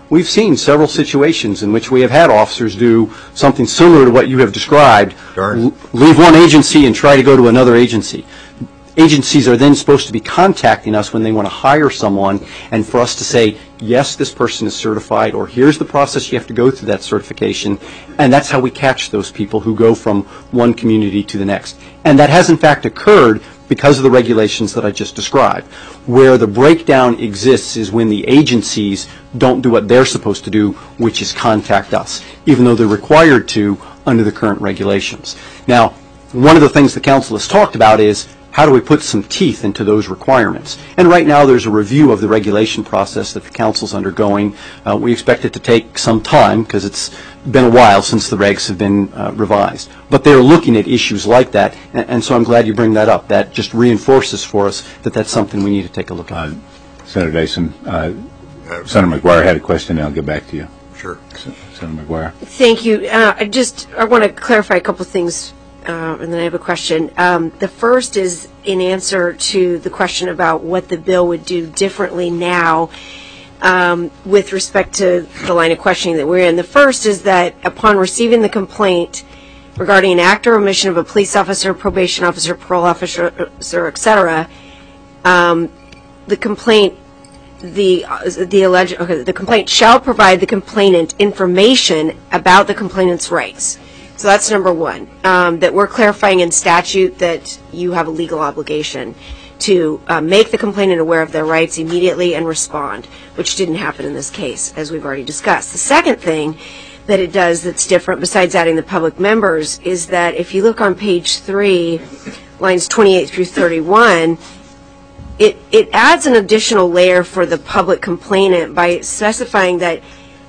we've seen several situations in which we have had officers do something similar to what you have described, Darn. leave one agency and try to go to another agency. Agencies are then supposed to be contacting us when they want to hire someone, and for us to say, yes, this person is certified, or here's the process you have to go through that certification, and that's how we catch those people who go from one community to the next. And that has in fact occurred because of the regulations that I just described. Where the breakdown exists is when the agencies don't do what they're supposed to do, which is contact us, even though they're required to under the current regulations. Now, one of the things the council has talked about is how do we put some teeth into those requirements? And right now there's a review of the regulation process that the council's undergoing. We expect it to take some time because it's been a while since the regs have been revised. But they're looking at issues like that, and so I'm glad you bring that up. That just reinforces for us that that's something we need to take a look at. Senator Dyson, Senator McGuire had a question, and I'll get back to you. Sure. Senator McGuire. Thank you. I want to clarify a couple things, and then I have a question. The first is in answer to the question about what the bill would do differently now with respect to the line of questioning that we're in. The first is that upon receiving the complaint regarding an act or omission of a police officer, probation officer, parole officer, et cetera, the complaint shall provide the complainant information about the complainant's rights. So that's number one, that we're clarifying in statute that you have a legal obligation to make the complainant aware of their rights immediately and respond, which didn't happen in this case, as we've already discussed. The second thing that it does that's different, besides adding the public members, is that if you look on page 3, lines 28 through 31, it adds an additional layer for the public complainant by specifying that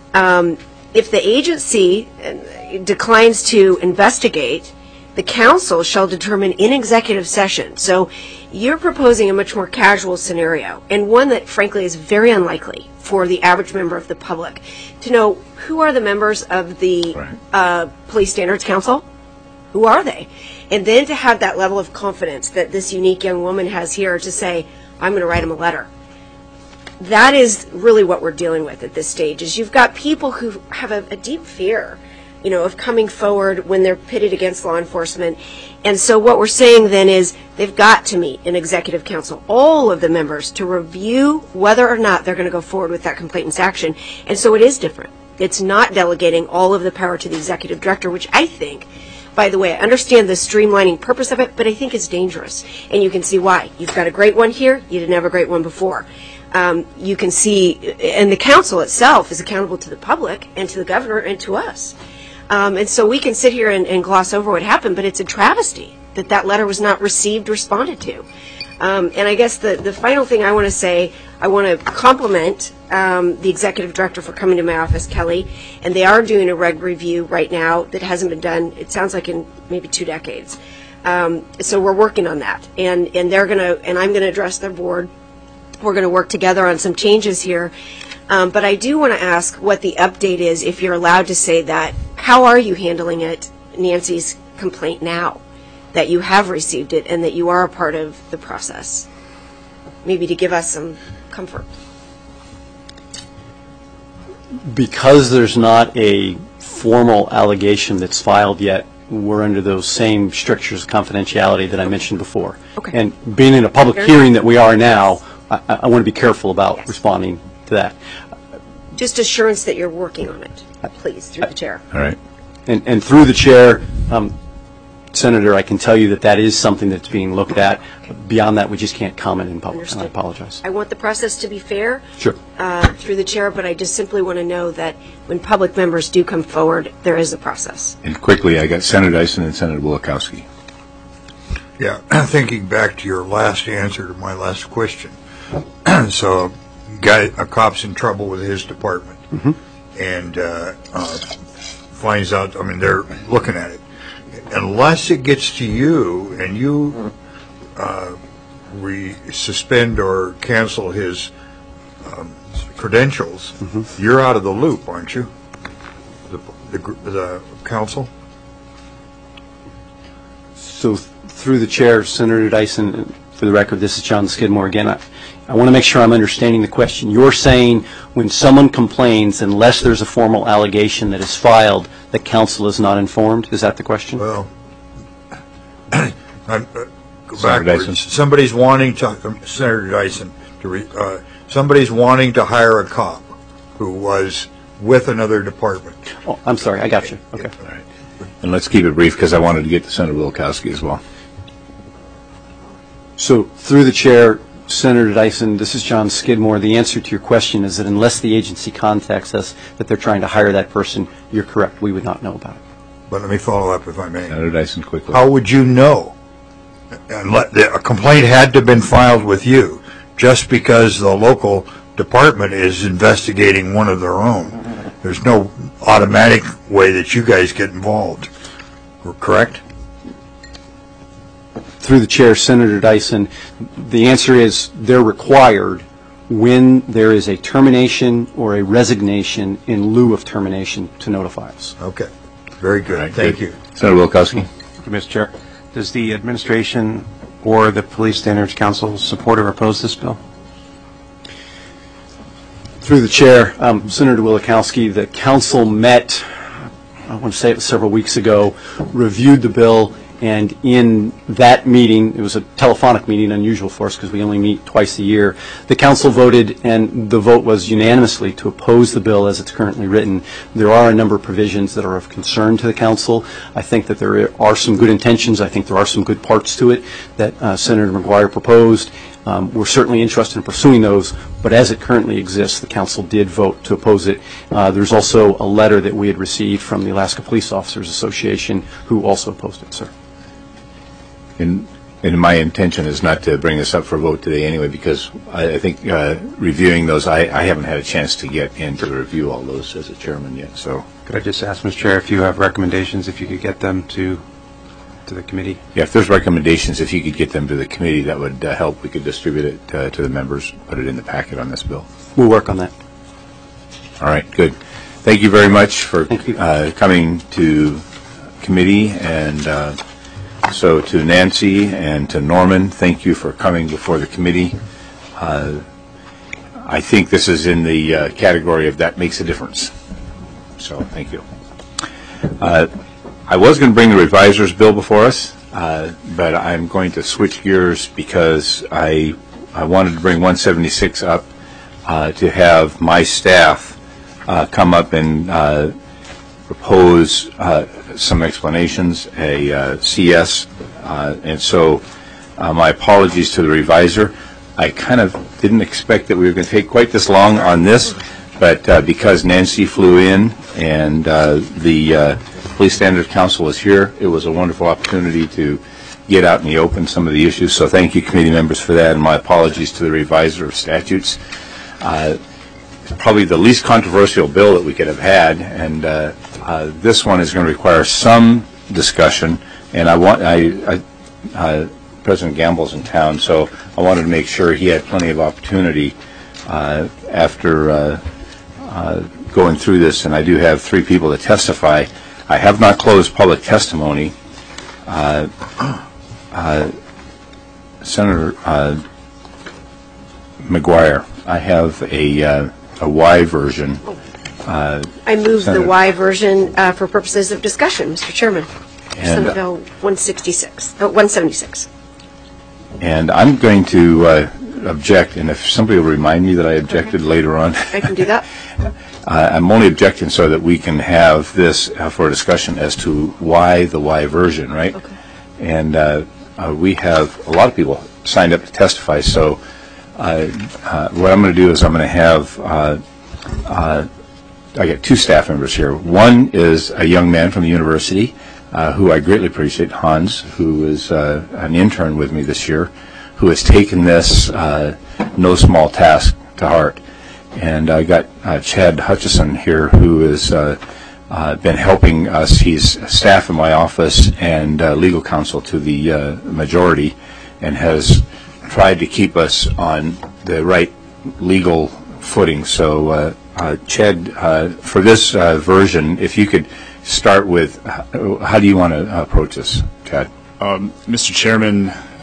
if the agency declines to investigate, the council shall determine in executive session. So you're proposing a much more casual scenario, and one that frankly is very unlikely for the average member of the public to know who are the members of the Police Standards Council. Who are they? And then to have that level of confidence that this unique young woman has here to say, I'm going to write him a letter. That is really what we're dealing with at this stage, is you've got people who have a deep fear, of coming forward when they're pitted against law enforcement. And so what we're saying then is they've got to meet an executive council, all of the members, to review whether or not they're going to go forward with that complainant's action. And so it is different. It's not delegating all of the power to the executive director, which I think, by the way, I understand the streamlining purpose of it, but I think it's dangerous. And you can see why. You've got a great one here. You didn't have a great one before. You can see, and the council itself is accountable to the public and to the governor and to us. And so we can sit here and gloss over what happened, but it's a travesty that that letter was not received, responded to. And I guess the final thing I want to say, I want to compliment the executive director for coming to my office, Kelly, and they are doing a reg review right now that hasn't been done, it sounds like, in maybe 2 decades. So we're working on that, and they're going to, and I'm going to address their board. We're going to work together on some changes here. But I do want to ask what the update is, if you're allowed to say that. How are you handling it, Nancy's complaint now, that you have received it and that you are a part of the process? Maybe to give us some comfort. Because there's not a formal allegation that's filed yet, we're under those same strictures of confidentiality that I mentioned before. Okay. And being in a public hearing that we are now, I want to be careful about responding to that. Just assurance that you're working on it, please, through the chair. All right. And through the chair, Senator, I can tell you that is something that's being looked at. Beyond that, we just can't comment in public, and I apologize. I want the process to be fair. Sure. Through the chair, but I just simply want to know that when public members do come forward, there is a process. And quickly, I got Senator Dyson and Senator Bulakowski. Yeah, thinking back to your last answer to my last question. So a cop's in trouble with his department, and finds out, they're looking at it. Unless it gets to you and you suspend or cancel his credentials, you're out of the loop, aren't you? The council? So through the chair, Senator Dyson, for the record, this is John Skidmore again. I want to make sure I'm understanding the question. You're saying when someone complains, unless there's a formal allegation that is filed, the council is not informed? Is that the question? Well, go Senator backwards. Dyson. Somebody's wanting to, Senator Dyson, somebody's wanting to hire a cop who was with another department. Oh, I'm sorry. I got you. Okay. All right. And let's keep it brief because I wanted to get to Senator Wilkowski as well. So through the chair, Senator Dyson, this is John Skidmore. The answer to your question is that unless the agency contacts us that they're trying to hire that person, you're correct. We would not know about it. But let me follow up, if I may. Senator Dyson, quickly. How would you know? A complaint had to have been filed with you just because the local department is investigating one of their own. There's no automatic way that you guys get involved. Correct? Through the chair, Senator Dyson, the answer is they're required when there is a termination or a resignation in lieu of termination to notify us. Okay. Very good. Right, Thank good. you. Senator Wilkowski. Mr. Chair, does the administration or the Police Standards Council support or oppose this bill? Through the chair, Senator Wilkowski, the council met, I want to say it was several weeks ago, reviewed the bill, and in that meeting, it was a telephonic meeting, unusual for us because we only meet twice a year, the council voted, and the vote was unanimously to oppose the bill as it's currently written. There are a number of provisions that are of concern to the council. I think that there are some good intentions. I think there are some good parts to it that Senator McGuire proposed. We're certainly interested in pursuing those, but as it currently exists, the council did vote to oppose it. There's also a letter that we had received from the Alaska Police Officers Association who also opposed it, sir. And my intention is not to bring this up for a vote today anyway, because I think reviewing those, I haven't had a chance to get in to review all those as a chairman yet. So, Could I just ask, Mr. Chair, if you have recommendations, if you could get them to the committee? yeah, if there's recommendations, if you could get them to the committee, that would help. We could distribute it to the members, put it in the packet on this bill. We'll work on that. All right, good. Thank you very much for Thank you. coming to committee, and so to Nancy and to Norman, thank you for coming before the committee. I think this is in the category of that makes a difference. So thank you. I was going to bring the revisor's bill before us, but I'm going to switch gears because I wanted to bring 176 up to have my staff come up and propose some explanations, a CS, and so my apologies to the revisor. I kind of didn't expect that we were going to take quite this long on this, but because Nancy flew in and the Police Standards Council was here, it was a wonderful opportunity to get out in the open some of the issues. So thank you, committee members, for that, and my apologies to the revisor of statutes. Probably the least controversial bill that we could have had, and this one is going to require some discussion. And President Gamble's in town, so I wanted to make sure he had plenty of opportunity after going through this. And I do have 3 people to testify. I have not closed public testimony. Senator McGuire, I have a Y version. I move the Y version for purposes of discussion, Mr. Chairman. Senate Bill 176. And I'm going to object, and if somebody will remind me that I objected later on. I can do that. I'm only objecting so that we can have this for a discussion as to why the Y version, right? Okay. And we have a lot of people signed up to testify, so what I'm going to do is I'm going to have I got 2 staff members here. One is a young man from the university who I greatly appreciate, Hans, who is an intern with me this year, who has taken this no small task to heart. And I got Chad Hutchison here, who has been helping us. He's staff in my office and legal counsel to the majority, and has tried to keep us on the right legal footing. So, Chad, for this version, if you could start with, how do you want to approach this, Chad? Mr. Chairman,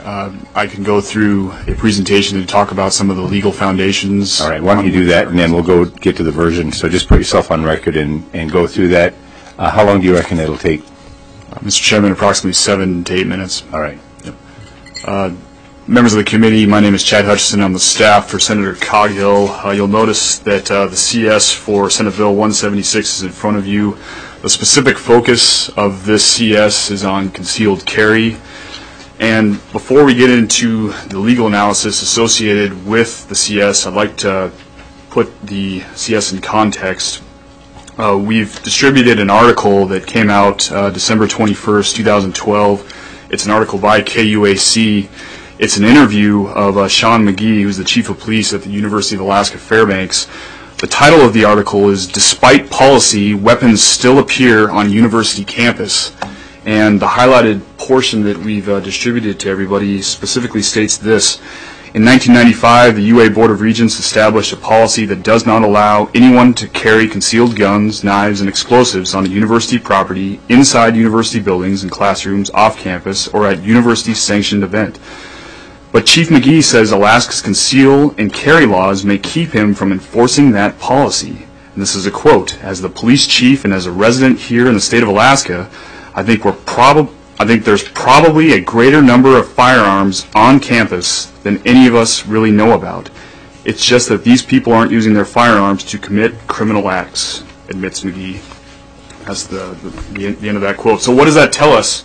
I can go through a presentation to talk about some of the legal foundations. All right, why don't you do that, and then we'll go get to the version. So just put yourself on record and go through that. How long do you reckon it'll take? Mr. Chairman, approximately 7 to 8 minutes. All right. Members of the committee, my name is Chad Hutchison. I'm the staff for Senator Coghill. You'll notice that the CS for Senate Bill 176 is in front of you. The specific focus of this CS is on concealed carry. And before we get into the legal analysis associated with the CS, I'd like to put the CS in context. We've distributed an article that came out December 21st, 2012. It's an article by KUAC. It's an interview of Sean McGee, who's the chief of police at the University of Alaska Fairbanks. The title of the article is "Despite Policy, Weapons Still Appear on University Campus." And the highlighted portion that we've distributed to everybody specifically states this. In 1995, the UA Board of Regents established a policy that does not allow anyone to carry concealed guns, knives, and explosives on a university property, inside university buildings and classrooms, off campus, or at university-sanctioned event. But Chief McGee says Alaska's conceal and carry laws may keep him from enforcing that policy. And this is a quote: "As the police chief and as a resident here in the state of Alaska, I think there's probably a greater number of firearms on campus than any of us really know about. It's just that these people aren't using their firearms to commit criminal acts," admits McGee. That's the end of that quote. So what does that tell us?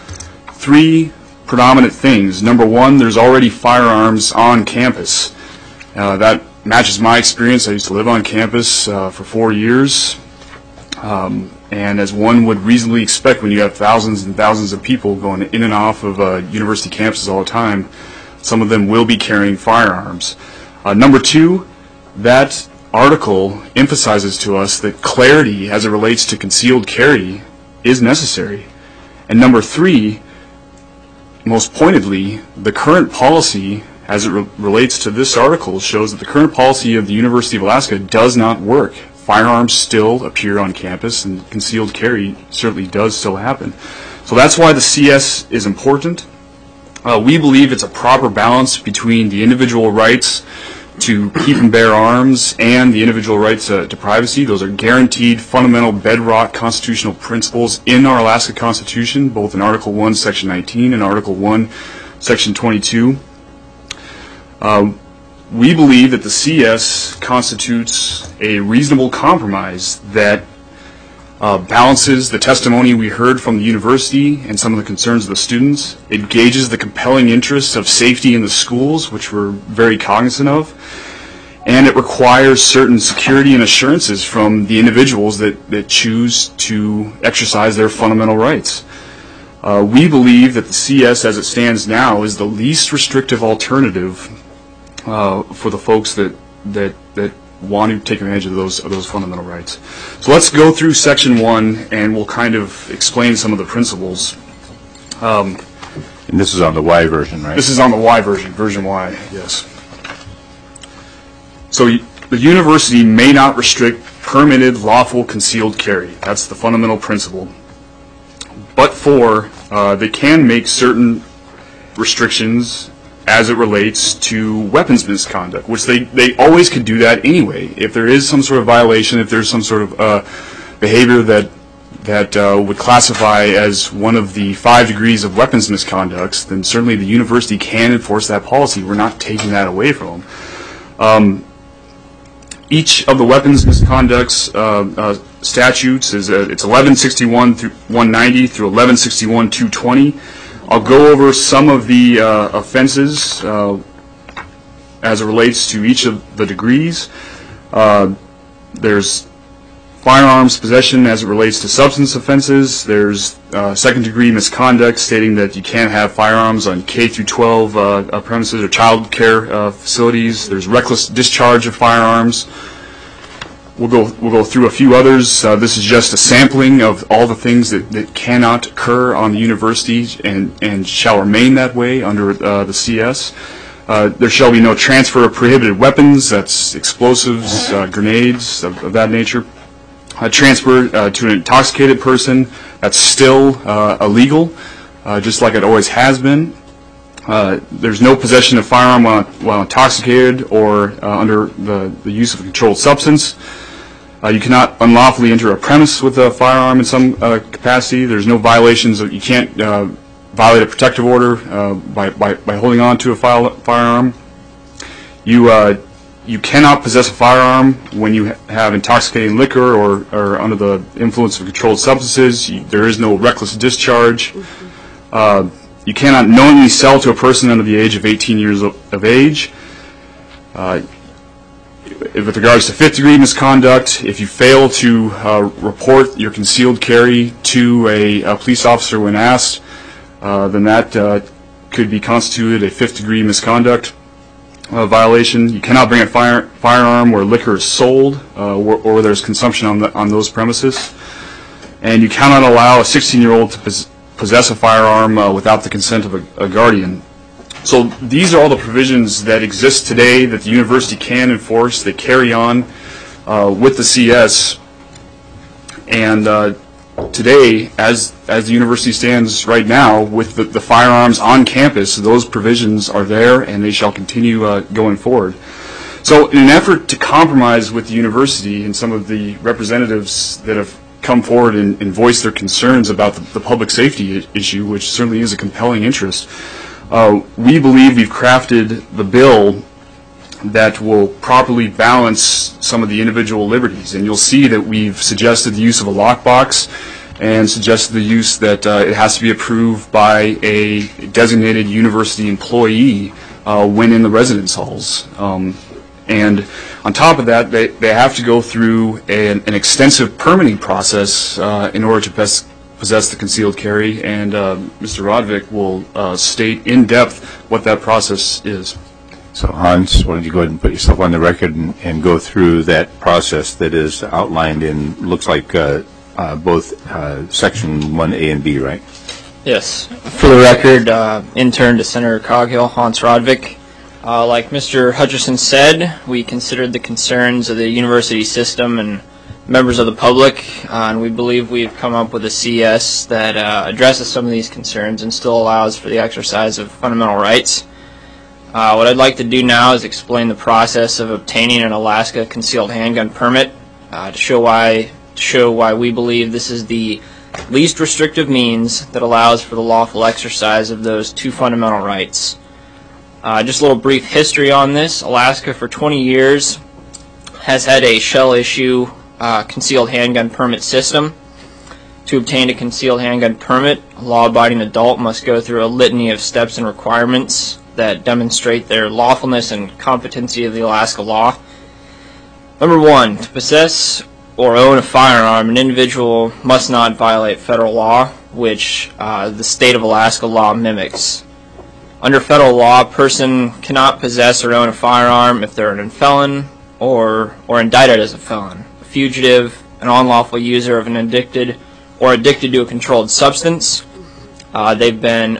3 predominant things. Number one, there's already firearms on campus. That matches my experience. I used to live on campus for 4 years. And as one would reasonably expect when you have thousands and thousands of people going in and off of university campuses all the time, some of them will be carrying firearms. Number two, that article emphasizes to us that clarity as it relates to concealed carry is necessary. And number three, most pointedly, the current policy as it relates to this article shows that the current policy of the University of Alaska does not work. Firearms still appear on campus, and concealed carry certainly does still happen. So that's why the CS is important. We believe it's a proper balance between the individual rights to keep and bear arms and the individual rights to privacy. Those are guaranteed fundamental bedrock constitutional principles in our Alaska Constitution, both in Article 1, Section 19 and Article 1, Section 22. We believe that the CS constitutes a reasonable compromise that balances the testimony we heard from the university and some of the concerns of the students. It gauges the compelling interests of safety in the schools, which we're very cognizant of, and it requires certain security and assurances from the individuals that choose to exercise their fundamental rights. We believe that the CS as it stands now is the least restrictive alternative for the folks that want to take advantage of those fundamental rights. So let's go through Section 1, and we'll kind of explain some of the principles. And this is on the Y version, right? This is on the Y version, version Y, yes. So the university may not restrict permitted lawful concealed carry. That's the fundamental principle. But they can make certain restrictions as it relates to weapons misconduct, which they always could do that anyway. If there is some sort of violation, if there's some sort of behavior that would classify as one of the 5 degrees of weapons misconducts, then certainly the university can enforce that policy. We're not taking that away from them. Each of the weapons misconducts statutes it's 1161 through 190 through 1161 220. I'll go over some of the offenses as it relates to each of the degrees. There's firearms possession as it relates to substance offenses. There's second-degree misconduct, stating that you can't have firearms on K through 12 premises or child care facilities. There's reckless discharge of firearms. We'll go through a few others. This is just a sampling of all the things that cannot occur on the university and shall remain that way under the CS. There shall be no transfer of prohibited weapons, that's explosives, grenades, of that nature. Transfer to an intoxicated person, that's still illegal, just like it always has been. There's no possession of firearm while intoxicated or under the use of a controlled substance. You cannot unlawfully enter a premise with a firearm in some capacity. There's no violations. You can't violate a protective order by holding on to a firearm. You cannot possess a firearm when you have intoxicating liquor or under the influence of controlled substances. There is no reckless discharge. You cannot knowingly sell to a person under the age of 18 years of age. With regards to fifth-degree misconduct, if you fail to report your concealed carry to a police officer when asked, then that could be constituted a fifth-degree misconduct violation. You cannot bring a firearm where liquor is sold or there's consumption on those premises. And you cannot allow a 16-year-old to possess a firearm without the consent of a guardian. So these are all the provisions that exist today that the university can enforce, that carry on with the CS. And today, as the university stands right now, with the firearms on campus, those provisions are there and they shall continue going forward. So in an effort to compromise with the university and some of the representatives that have come forward and voiced their concerns about the public safety issue, which certainly is a compelling interest, we believe we've crafted the bill that will properly balance some of the individual liberties. And you'll see that we've suggested the use of a lockbox and suggested the use that it has to be approved by a designated university employee when in the residence halls. And on top of that, they have to go through an extensive permitting process in order to possess the concealed carry, and Mr. Rodvik will state in depth what that process is. So Hans, why don't you go ahead and put yourself on the record and go through that process that is outlined in, looks like both Section 1A and B, right? Yes. For the record, intern to Senator Coghill, Hans Rodvik. Like Mr. Hutcherson said, we considered the concerns of the university system and members of the public, and we believe we've come up with a CS that addresses some of these concerns and still allows for the exercise of fundamental rights. What I'd like to do now is explain the process of obtaining an Alaska concealed handgun permit to show why we believe this is the least restrictive means that allows for the lawful exercise of those two fundamental rights. Just a little brief history on this. Alaska for 20 years has had a shell issue concealed handgun permit system. To obtain a concealed handgun permit, a law-abiding adult must go through a litany of steps and requirements that demonstrate their lawfulness and competency of the Alaska law. Number one, to possess or own a firearm, an individual must not violate federal law, which the state of Alaska law mimics. Under federal law, a person cannot possess or own a firearm if they're an felon or indicted as a felon, a fugitive, an unlawful user of an addicted to a controlled substance. They've been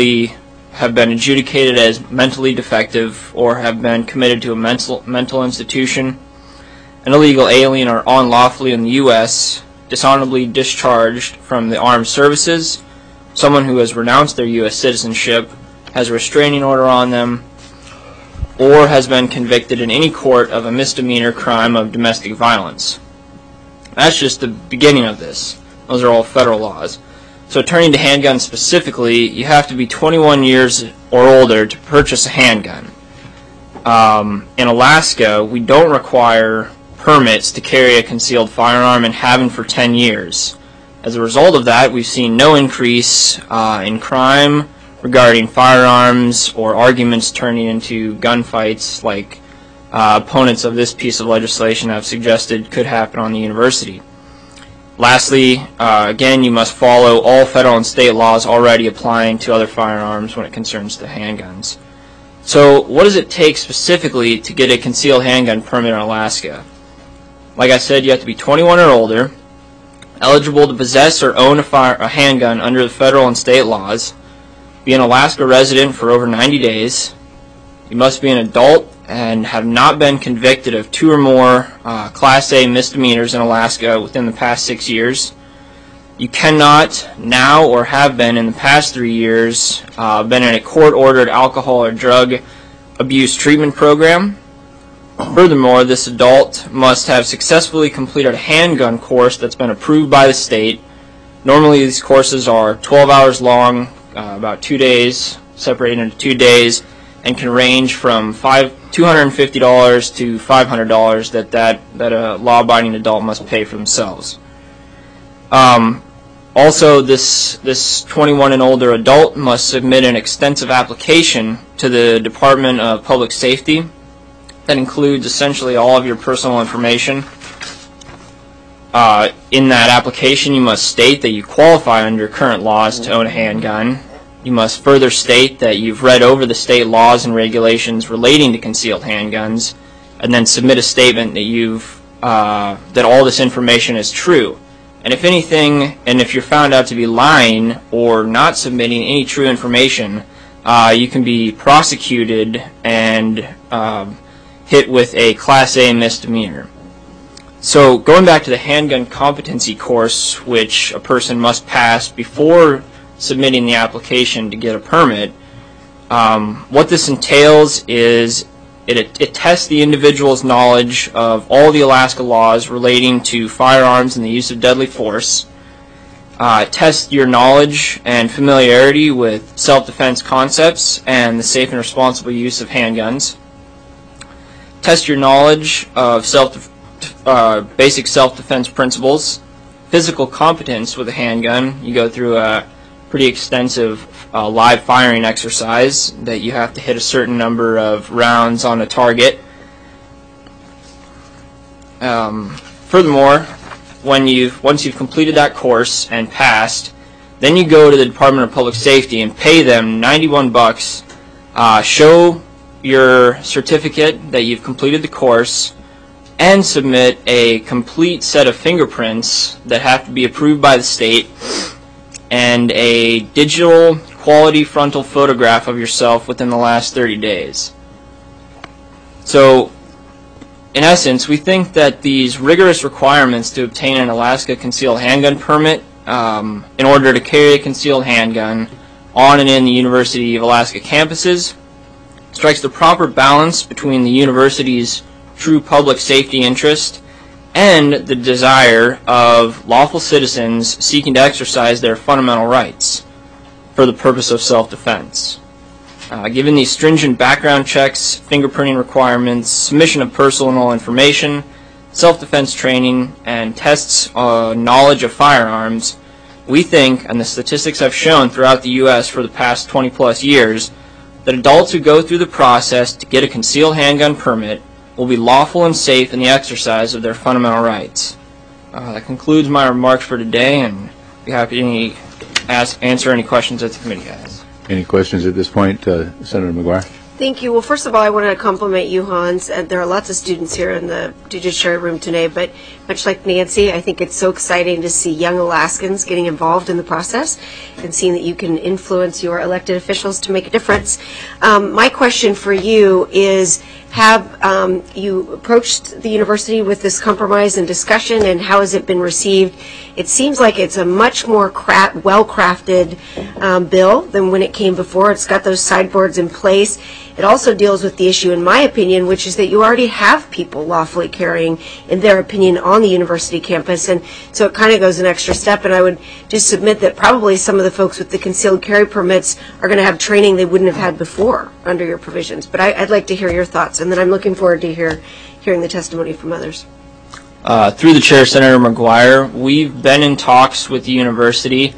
adjudicated as mentally defective or have been committed to a mental institution, an illegal alien or unlawfully in the U.S., dishonorably discharged from the armed services, someone who has renounced their U.S. citizenship, has a restraining order on them, or has been convicted in any court of a misdemeanor crime of domestic violence. That's just the beginning of this. Those are all federal laws. So turning to handguns specifically, you have to be 21 years or older to purchase a handgun. In Alaska, we don't require permits to carry a concealed firearm and haven't for 10 years. As a result of that, we've seen no increase in crime regarding firearms or arguments turning into gunfights like opponents of this piece of legislation have suggested could happen on the university. Lastly, again, you must follow all federal and state laws already applying to other firearms when it concerns the handguns. So what does it take specifically to get a concealed handgun permit in Alaska? Like I said, you have to be 21 or older, eligible to possess or own a handgun under the federal and state laws, be an Alaska resident for over 90 days, you must be an adult and have not been convicted of 2 or more Class A misdemeanors in Alaska within the past 6 years. You cannot now or have been in the past 3 years been in a court-ordered alcohol or drug abuse treatment program. Furthermore, this adult must have successfully completed a handgun course that's been approved by the state. Normally these courses are 12 hours long, about 2 days, separated into 2 days, and can range from $250 to $500 that a law-abiding adult must pay for themselves. Also, this 21 and older adult must submit an extensive application to the Department of Public Safety that includes essentially all of your personal information. In that application, you must state that you qualify under current laws to own a handgun. You must further state that you've read over the state laws and regulations relating to concealed handguns, and then submit a statement that that all this information is true. And if anything, and if you're found out to be lying or not submitting any true information, you can be prosecuted and hit with a Class A misdemeanor. So going back to the handgun competency course, which a person must pass before submitting the application to get a permit, what this entails is it tests the individual's knowledge of all the Alaska laws relating to firearms and the use of deadly force. It tests your knowledge and familiarity with self-defense concepts and the safe and responsible use of handguns. Test your knowledge of basic self-defense principles. Physical competence with a handgun. You go through a pretty extensive live firing exercise that you have to hit a certain number of rounds on a target. Furthermore, once you've completed that course and passed, then you go to the Department of Public Safety and pay them $91. Show your certificate that you've completed the course, and submit a complete set of fingerprints that have to be approved by the state, and a digital quality frontal photograph of yourself within the last 30 days. So, in essence, we think that these rigorous requirements to obtain an Alaska concealed handgun permit in order to carry a concealed handgun on and in the University of Alaska campuses strikes the proper balance between the university's true public safety interest and the desire of lawful citizens seeking to exercise their fundamental rights for the purpose of self-defense. Given these stringent background checks, fingerprinting requirements, submission of personal information, self-defense training, and tests knowledge of firearms, we think, and the statistics have shown throughout the U.S. for the past 20-plus years, that adults who go through the process to get a concealed handgun permit will be lawful and safe in the exercise of their fundamental rights. That concludes my remarks for today, and I'd be happy to answer any questions that the committee has. Any questions at this point, Senator McGuire? Thank you. Well, first of all, I want to compliment you, Hans. There are lots of students here in the judiciary room today, but much like Nancy, I think it's so exciting to see young Alaskans getting involved in the process and seeing that you can influence your elected officials to make a difference. My question for you is, have you approached the university with this compromise and discussion, and how has it been received? It seems like it's a much more well-crafted bill than when it came before. It's got those sideboards in place. It also deals with the issue, in my opinion, which is that you already have people lawfully carrying, in their opinion, on the university campus, and so it kind of goes an extra step, and I would just submit that probably some of the folks with the concealed carry permits are going to have training they wouldn't have had before under your provisions. But I'd like to hear your thoughts, and then I'm looking forward to hearing the testimony from others. Through the chair, Senator McGuire, we've been in talks with the university.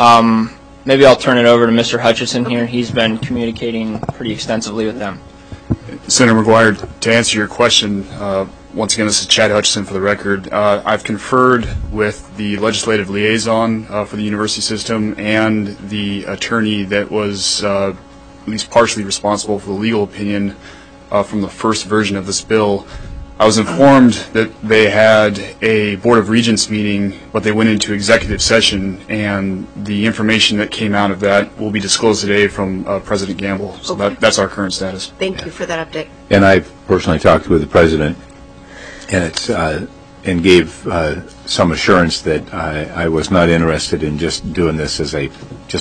Maybe I'll turn it over to Mr. Hutchison here. He's been communicating pretty extensively with them. Senator McGuire, to answer your question, once again, this is Chad Hutchison for the record. I've conferred with the legislative liaison for the university system and the attorney that was at least partially responsible for the legal opinion from the first version of this bill. I was informed that they had a Board of Regents meeting, but they went into executive session, and the information that came out of that will be disclosed today from President Gamble. So that's our current status. Thank you for that update. And I've personally talked with the president, and it's and gave some assurance that I was not interested in just doing this as a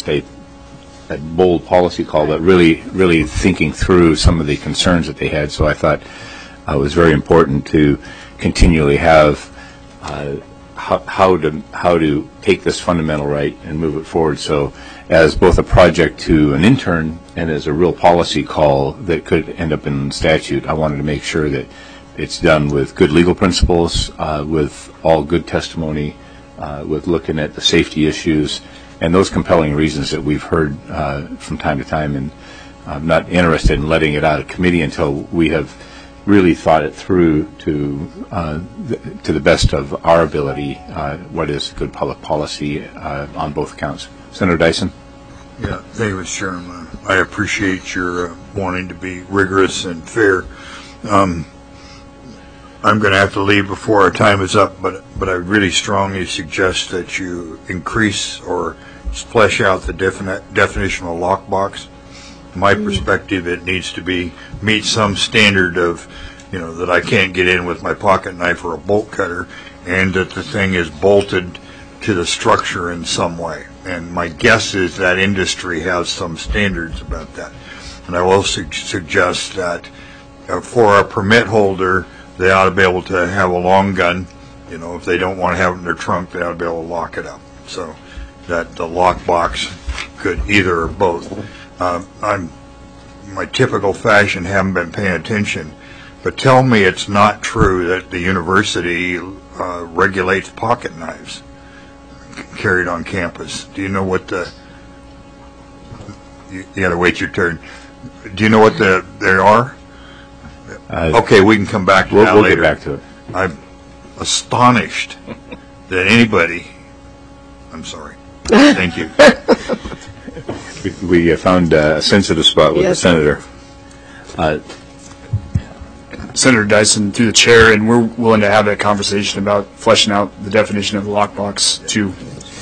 bold policy call, but really thinking through some of the concerns that they had. So I thought it was very important to continually have how to take this fundamental right and move it forward. So as both a project to an intern and as a real policy call that could end up in statute, I wanted to make sure that it's done with good legal principles, with all good testimony, with looking at the safety issues and those compelling reasons that we've heard from time to time. And I'm not interested in letting it out of committee until we have really thought it through to the best of our ability what is good public policy on both accounts. Senator Dyson? Yeah, thank you, Mr. Chairman. I appreciate your wanting to be rigorous and fair. I'm going to have to leave before our time is up, but I really strongly suggest that you increase or flesh out the definition of lockbox. From my perspective, it needs to meet some standard of, that I can't get in with my pocket knife or a bolt cutter, and that the thing is bolted to the structure in some way. And my guess is that industry has some standards about that. And I will suggest that for a permit holder, they ought to be able to have a long gun. If they don't want to have it in their trunk, they ought to be able to lock it up. So that the lockbox could either or both. I'm my typical fashion, haven't been paying attention, but tell me it's not true that the university regulates pocket knives carried on campus. Do you know what you got to wait your turn. Do you know what they are? Okay, we can come back to that we'll later. Get back to it. I'm astonished that anybody. I'm sorry. Thank you. We found a sensitive spot with the senator. Senator Dyson, through the chair, and we're willing to have that conversation about fleshing out the definition of the lockbox too.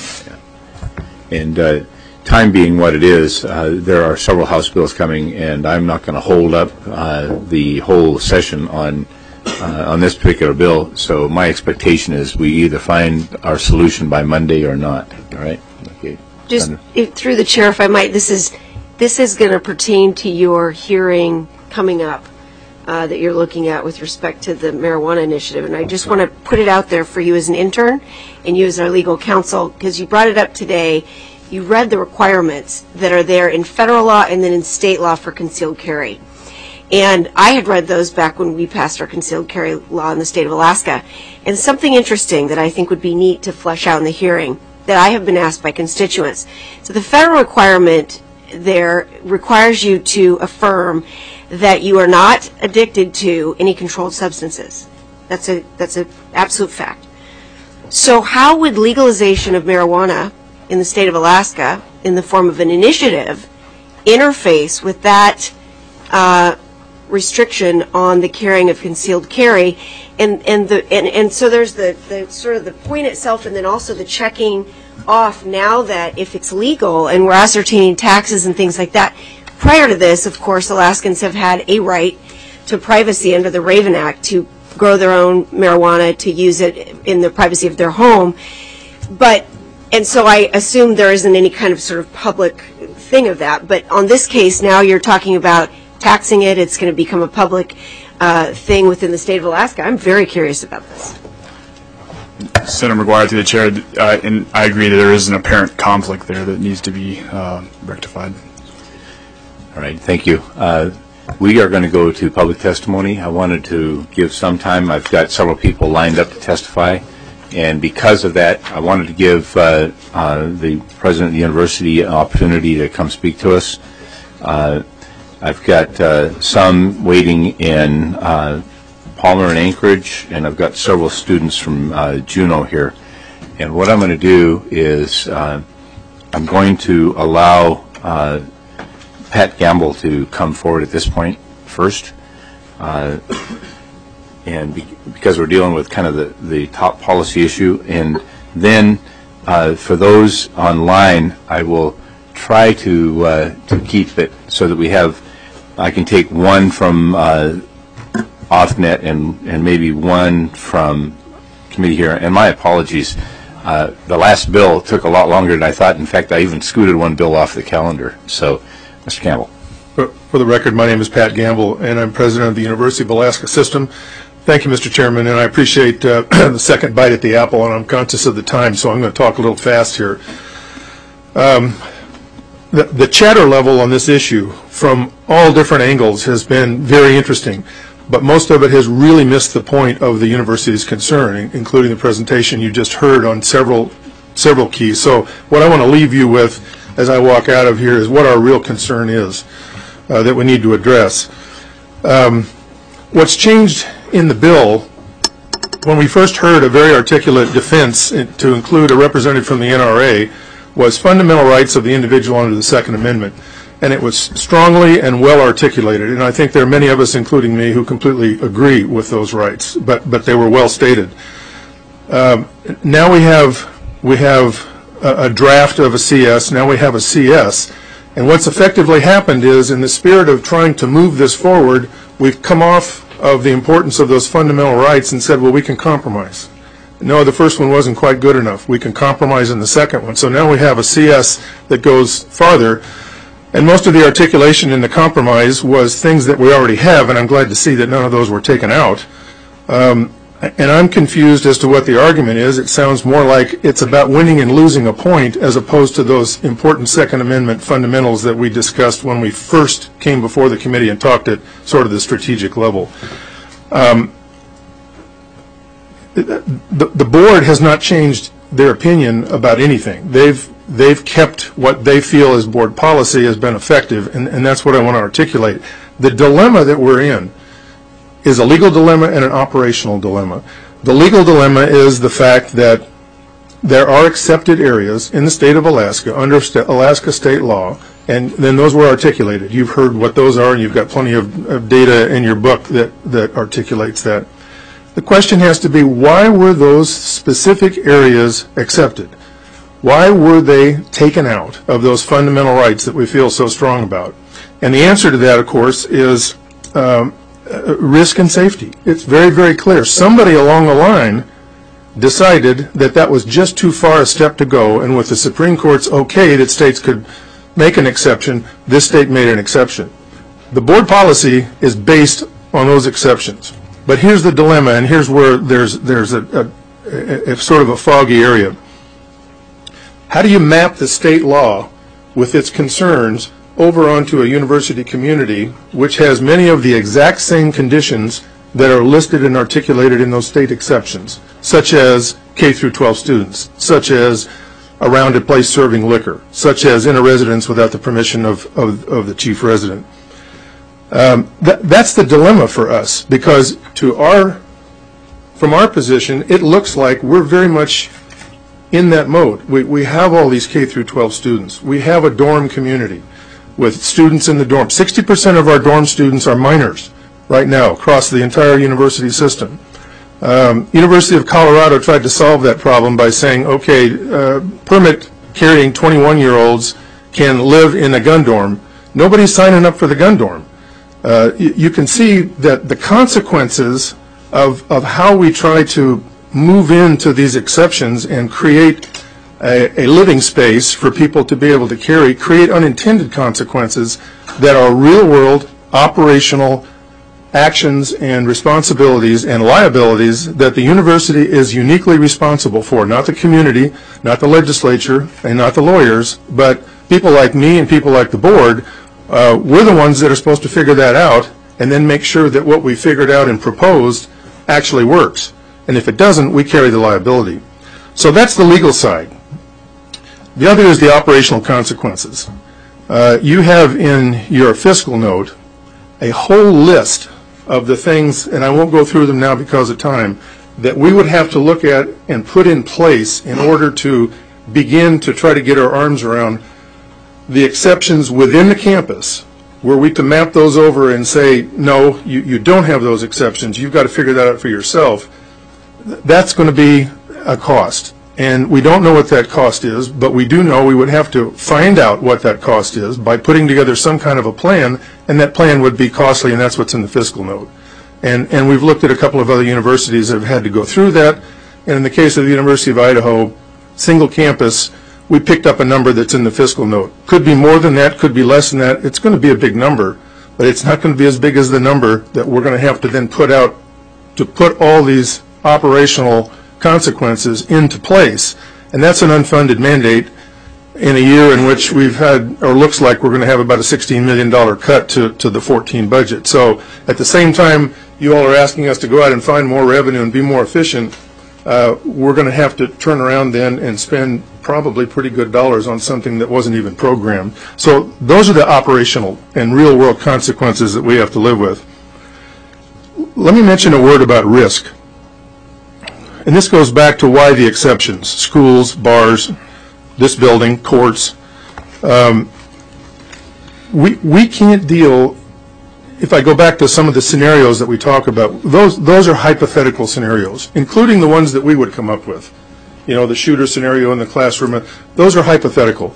And time being what it is, there are several House bills coming, and I'm not going to hold up the whole session on this particular bill. So my expectation is we either find our solution by Monday or not. All right. Okay. Just through the chair, if I might, this is going to pertain to your hearing coming up that you're looking at with respect to the marijuana initiative, and I just want to put it out there for you as an intern and you as our legal counsel, because you brought it up today. You read the requirements that are there in federal law and then in state law for concealed carry. And I had read those back when we passed our concealed carry law in the state of Alaska. And something interesting that I think would be neat to flesh out in the hearing that I have been asked by constituents. So the federal requirement there requires you to affirm that you are not addicted to any controlled substances. That's a absolute fact. So how would legalization of marijuana in the state of Alaska in the form of an initiative interface with that restriction on the carrying of concealed carry? And so there's the sort of the point itself, and then also the checking off now that if it's legal and we're ascertaining taxes and things like that. Prior to this, of course, Alaskans have had a right to privacy under the Raven Act to grow their own marijuana, to use it in the privacy of their home. And so I assume there isn't any kind of sort of public thing of that. But on this case, now you're talking about taxing it. It's going to become a public thing within the state of Alaska. I'm very curious about this. Senator McGuire, through the chair, and I agree that there is an apparent conflict there that needs to be rectified. All right, thank you. We are going to go to public testimony. I wanted to give some time. I've got several people lined up to testify, and because of that, I wanted to give the president of the university an opportunity to come speak to us. I've got some waiting in Palmer and Anchorage, and I've got several students from Juneau here. And what I'm going to do is I'm going to allow Pat Gamble to come forward at this point first. And because we're dealing with kind of the top policy issue. And then for those online, I will try to keep it so that I can take one from OffNet and maybe one from committee here, and my apologies. The last bill took a lot longer than I thought. In fact, I even scooted one bill off the calendar. So, Mr. Campbell. For the record, my name is Pat Gamble, and I'm president of the University of Alaska System. Thank you, Mr. Chairman, and I appreciate the second bite at the apple, and I'm conscious of the time, so I'm going to talk a little fast here. The chatter level on this issue from all different angles has been very interesting, but most of it has really missed the point of the university's concern, including the presentation you just heard on several keys. So what I want to leave you with as I walk out of here is what our real concern is that we need to address. What's changed in the bill, when we first heard a very articulate defense to include a representative from the NRA, was fundamental rights of the individual under the Second Amendment. And it was strongly and well articulated. And I think there are many of us, including me, who completely agree with those rights, but they were well stated. Now we have a draft of a CS. Now we have a CS. And what's effectively happened is, in the spirit of trying to move this forward, we've come off of the importance of those fundamental rights and said, well, we can compromise. No, the first one wasn't quite good enough. We can compromise in the second one. So now we have a CS that goes farther. And most of the articulation in the compromise was things that we already have, and I'm glad to see that none of those were taken out. And I'm confused as to what the argument is. It sounds more like it's about winning and losing a point as opposed to those important Second Amendment fundamentals that we discussed when we first came before the committee and talked at sort of the strategic level. The board has not changed their opinion about anything. They've kept what they feel as board policy has been effective, and that's what I want to articulate. The dilemma that we're in is a legal dilemma and an operational dilemma. The legal dilemma is the fact that there are accepted areas in the state of Alaska under Alaska state law, and then those were articulated. You've heard what those are, and you've got plenty of data in your book that articulates that. The question has to be, why were those specific areas accepted? Why were they taken out of those fundamental rights that we feel so strong about? And the answer to that, of course, is risk and safety. It's very, very clear. Somebody along the line decided that that was just too far a step to go, and with the Supreme Court's okay that states could make an exception, this state made an exception. The board policy is based on those exceptions. But here's the dilemma, and here's where there's a sort of a foggy area. How do you map the state law with its concerns over onto a university community which has many of the exact same conditions that are listed and articulated in those state exceptions, such as K through 12 students, such as around a place serving liquor, such as in a residence without the permission of the chief resident? That's the dilemma for us, because from our position, it looks like we're very much in that mode. We have all these K through 12 students. We have a dorm community with students in the dorm. 60% of our dorm students are minors right now across the entire university system. University of Colorado tried to solve that problem by saying, okay, permit carrying 21-year-olds can live in a gun dorm. Nobody's signing up for the gun dorm. You can see that the consequences of how we try to move into these exceptions and create a living space for people to be able to create unintended consequences that are real-world operational actions and responsibilities and liabilities that the university is uniquely responsible for, not the community, not the legislature, and not the lawyers, but people like me and people like the board. We're the ones that are supposed to figure that out and then make sure that what we figured out and proposed actually works. And if it doesn't, we carry the liability. So that's the legal side. The other is the operational consequences. You have in your fiscal note a whole list of the things, and I won't go through them now because of time, that we would have to look at and put in place in order to begin to try to get our arms around the exceptions within the campus. Were we to map those over and say, no, you don't have those exceptions, you've got to figure that out for yourself, that's going to be a cost. And we don't know what that cost is, but we do know we would have to find out what that cost is by putting together some kind of a plan, and that plan would be costly, and that's what's in the fiscal note. And we've looked at a couple of other universities that have had to go through that, And in the case of the University of Idaho, single campus, we picked up a number that's in the fiscal note. Could be more than that, could be less than that. It's going to be a big number, but it's not going to be as big as the number that we're going to have to then put out to put all these operational consequences into place. And that's an unfunded mandate in a year in which we've had, or looks like we're going to have about a $16 million cut to the 14 budget. So at the same time, you all are asking us to go out and find more revenue and be more efficient, we're going to have to turn around then and spend probably pretty good dollars on something that wasn't even programmed. So those are the operational and real world consequences that we have to live with. Let me mention a word about risk. And this goes back to why the exceptions, schools, bars, this building, courts. We can't deal, if I go back to some of the scenarios that we talk about, those are hypothetical scenarios, including the ones that we would come up with. You know, the shooter scenario in the classroom, those are hypothetical.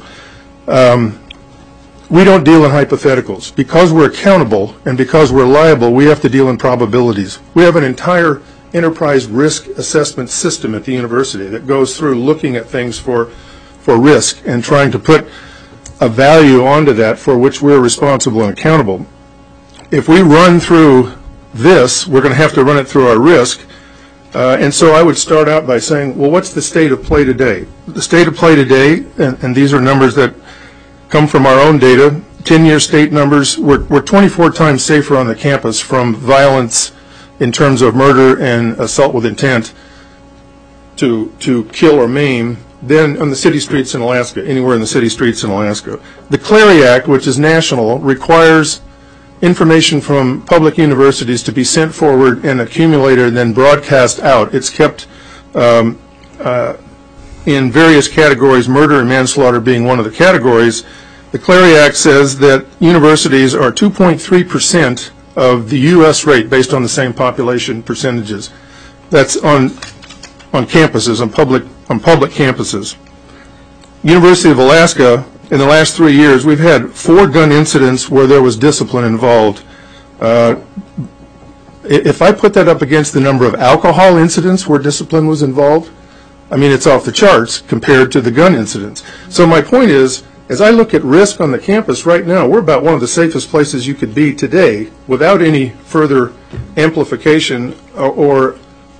We don't deal in hypotheticals. Because we're accountable and because we're liable, we have to deal in probabilities. We have an entire enterprise risk assessment system at the university that goes through looking at things for risk and trying to put a value onto that for which we're responsible and accountable. If we run through this, we're going to have to run it through our risk. And so I would start out by saying, well, what's the state of play today? The state of play today, and these are numbers that come from our own data, 10-year state numbers, we're 24 times safer on the campus from violence in terms of murder and assault with intent to kill or maim than on the city streets in Alaska, anywhere in the city streets in Alaska. The Clery Act, which is national, requires information from public universities to be sent forward and accumulated and then broadcast out. It's kept in various categories, murder and manslaughter being one of the categories. The Clery Act says that universities are 2.3% of the U.S. rate based on the same population percentages. That's on campuses, on public campuses. University of Alaska, in the last 3 years, we've had 4 gun incidents where there was discipline involved. If I put that up against the number of alcohol incidents where discipline was involved, I mean, it's off the charts compared to the gun incidents. So my point is, as I look at risk on the campus right now, we're about one of the safest places you could be today without any further amplification or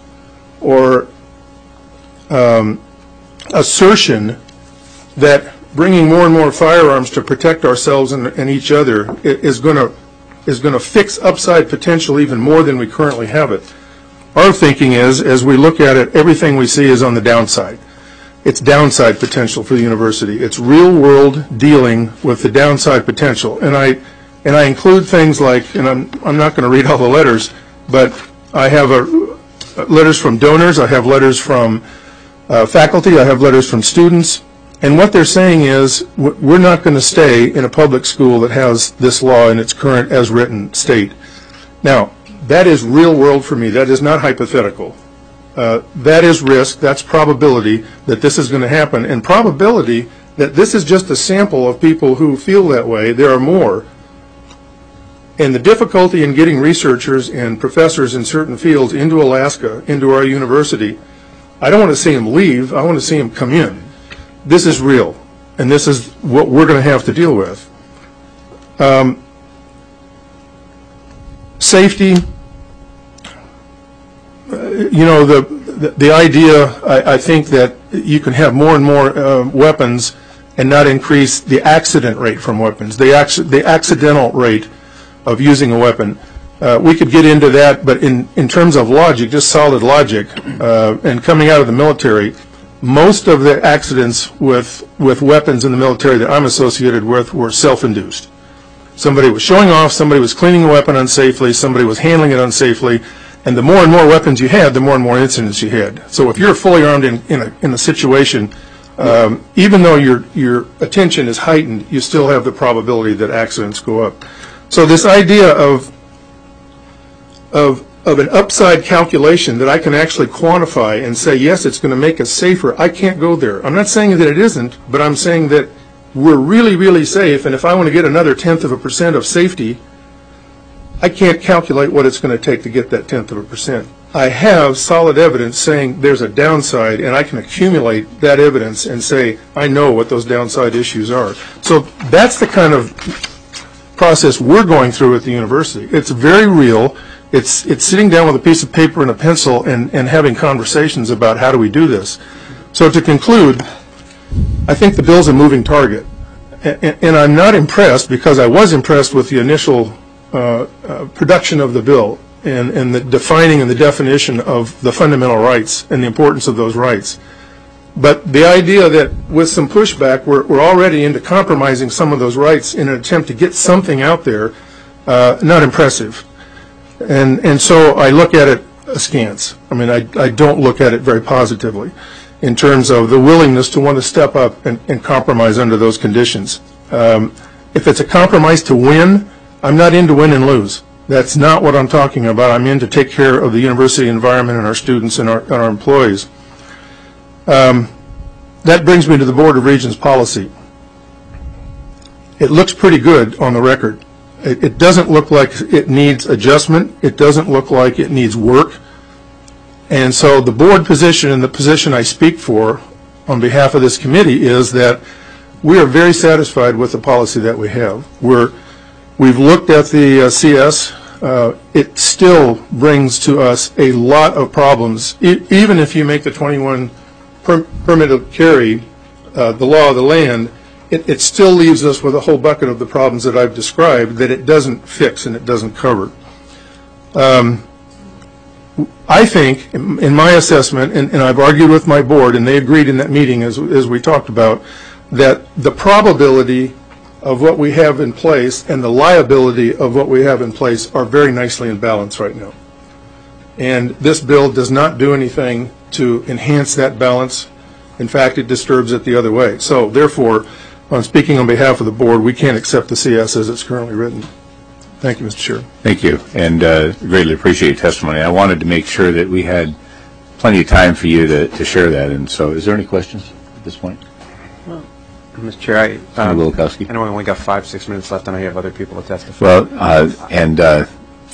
assertion that bringing more and more firearms to protect ourselves and each other is going to fix upside potential even more than we currently have it. Our thinking is, as we look at it, everything we see is on the downside. It's downside potential for the university. It's real world dealing with the downside potential. And I include things like, and I'm not going to read all the letters, but I have letters from donors, I have letters from faculty, I have letters from students. And what they're saying is, we're not going to stay in a public school that has this law in its current as written state. Now, that is real world for me. That is not hypothetical. That is risk, that's probability that this is going to happen, and probability that this is just a sample of people who feel that way. There are more. And the difficulty in getting researchers and professors in certain fields into Alaska, into our university, I don't want to see them leave, I want to see them come in. This is real, and this is what we're going to have to deal with. Safety. You know, the idea, I think, that you can have more and more weapons and not increase the accident rate from weapons, the accidental rate of using a weapon. We could get into that, but in terms of logic, just solid logic, and coming out of the military, most of the accidents with weapons in the military that I'm associated with were self-induced. Somebody was showing off, somebody was cleaning a weapon unsafely, somebody was handling it unsafely. And the more and more weapons you had, the more and more incidents you had. So if you're fully armed in a situation, even though your attention is heightened, you still have the probability that accidents go up. So this idea of an upside calculation that I can actually quantify and say, yes, it's going to make us safer, I can't go there. I'm not saying that it isn't, but I'm saying that we're really, really safe, and if I want to get another 0.1% of safety, I can't calculate what it's going to take to get that 0.1%. I have solid evidence saying there's a downside, and I can accumulate that evidence and say, I know what those downside issues are. So that's the kind of process we're going through at the university. It's very real. It's sitting down with a piece of paper and a pencil and having conversations about how do we do this. So to conclude, I think the bill's a moving target. And I'm not impressed, because I was impressed with the initial production of the bill and the defining and the definition of the fundamental rights and the importance of those rights. But the idea that with some pushback, we're already into compromising some of those rights in an attempt to get something out there, not impressive. And so I look at it askance. I mean, I don't look at it very positively in terms of the willingness to want to step up and compromise under those conditions. If it's a compromise to win, I'm not in to win and lose. That's not what I'm talking about. I'm in to take care of the university environment and our students and our employees. That brings me to the Board of Regents policy. It looks pretty good on the record. It doesn't look like it needs adjustment. It doesn't look like it needs work. And so the board position and the position I speak for on behalf of this committee is that we are very satisfied with the policy that we have. We've looked at the CS. It still brings to us a lot of problems. Even if you make the 21 permit of carry, the law of the land, it still leaves us with a whole bucket of the problems that I've described that it doesn't fix and it doesn't cover. I think, in my assessment, and I've argued with my board, and they agreed in that meeting as we talked about, that the probability of what we have in place and the liability of what we have in place are very nicely in balance right now. And this bill does not do anything to enhance that balance. In fact, it disturbs it the other way. So, therefore, I'm speaking on behalf of the board. We can't accept the CS as it's currently written. Thank you, Mr. Chair. Thank you, and greatly appreciate your testimony. I wanted to make sure that we had plenty of time for you to share that. And so, is there any questions at this point? Mr. Chair, Wilkowski. I know we only got 5-6 minutes left, and I have other people to testify. Well,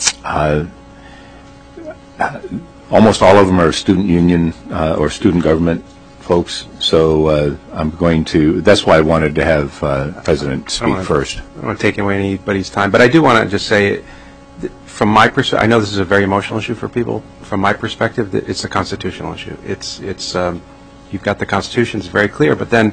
almost all of them are student union or student government folks. So I'm going to. That's why I wanted to have President speak first. I don't want to take away anybody's time, but I do want to just say, from my perspective, I know this is a very emotional issue for people. From my perspective, it's a constitutional issue. It's you've got the Constitution; it's very clear, but then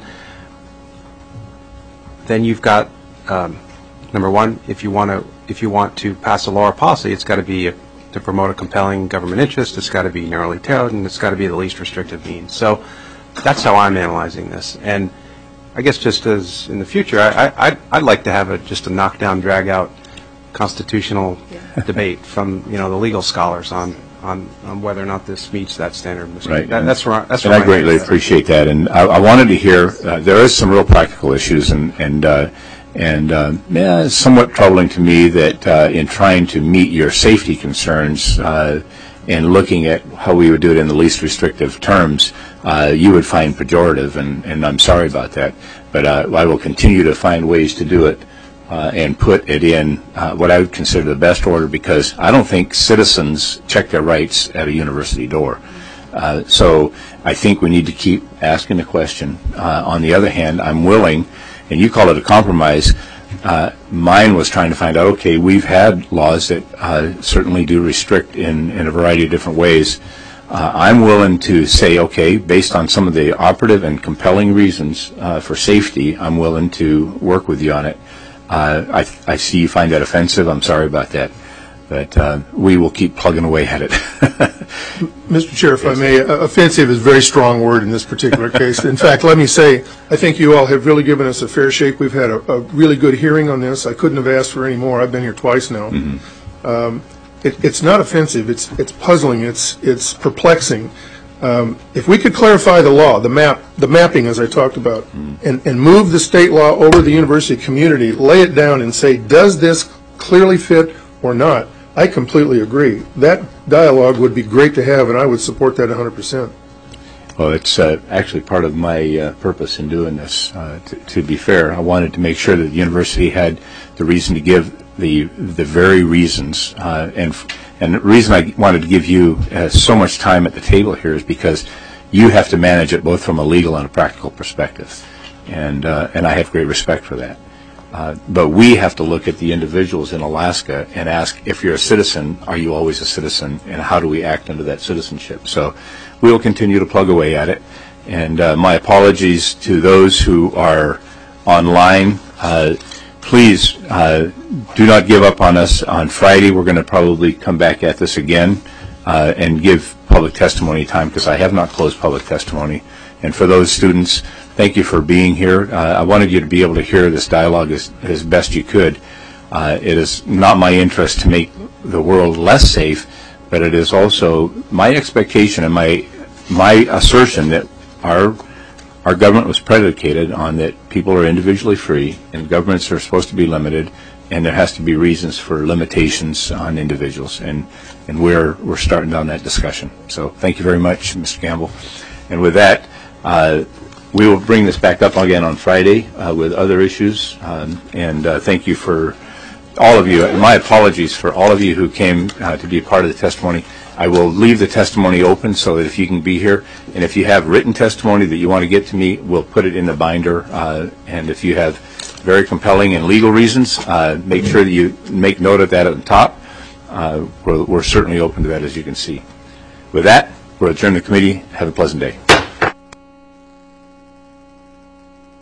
you've got number one, if you want to pass a law or policy, it's got to be to promote a compelling government interest. It's got to be narrowly tailored, and it's got to be the least restrictive means. So that's how I'm analyzing this. And I guess just as in the future, I'd like to have just a knockdown, drag out constitutional debate from the legal scholars on whether or not this meets that standard. Right. That's where I greatly appreciate that. And I wanted to hear there is some real practical issues and it's somewhat troubling to me that in trying to meet your safety concerns and looking at how we would do it in the least restrictive terms, you would find pejorative, and I'm sorry about that. But I will continue to find ways to do it and put it in what I would consider the best order, because I don't think citizens check their rights at a university door. So I think we need to keep asking the question. On the other hand, I'm willing, and you call it a compromise, mine was trying to find out, okay, we've had laws that certainly do restrict in a variety of different ways. I'm willing to say, okay, based on some of the operative and compelling reasons for safety, I'm willing to work with you on it. I see you find that offensive. I'm sorry about that. But we will keep plugging away at it. Mr. Chair, if I may, offensive is a very strong word in this particular case. In fact, let me say, I think you all have really given us a fair shake. We've had a really good hearing on this. I couldn't have asked for any more. I've been here twice now. Mm-hmm. It's not offensive. It's puzzling. It's perplexing. If we could clarify the law, the mapping as I talked about, and move the state law over the university community, lay it down and say, does this clearly fit or not? I completely agree. That dialogue would be great to have, and I would support that 100%. Well, it's actually part of my purpose in doing this. To be fair, I wanted to make sure that the university had the reason to give the very reasons, and And the reason I wanted to give you so much time at the table here is because you have to manage it both from a legal and a practical perspective. And I have great respect for that. But we have to look at the individuals in Alaska and ask, if you're a citizen, are you always a citizen, and how do we act under that citizenship? So we will continue to plug away at it. And my apologies to those who are online. Please do not give up on us. On Friday, we're going to probably come back at this again and give public testimony time, because I have not closed public testimony. And for those students, thank you for being here. I wanted you to be able to hear this dialogue as best you could. It is not my interest to make the world less safe, but it is also my expectation and my assertion that our government was predicated on that people are individually free and governments are supposed to be limited, and there has to be reasons for limitations on individuals, and we're starting down that discussion. So thank you very much, Mr. Campbell. And with that, we will bring this back up again on Friday with other issues, and thank you for all of you. And my apologies for all of you who came to be part of the testimony. I will leave the testimony open so that if you can be here, and if you have written testimony that you want to get to me, we'll put it in the binder, and if you have very compelling and legal reasons, make sure that you make note of that at the top. We're certainly open to that, as you can see. With that, we'll adjourn the committee. Have a pleasant day.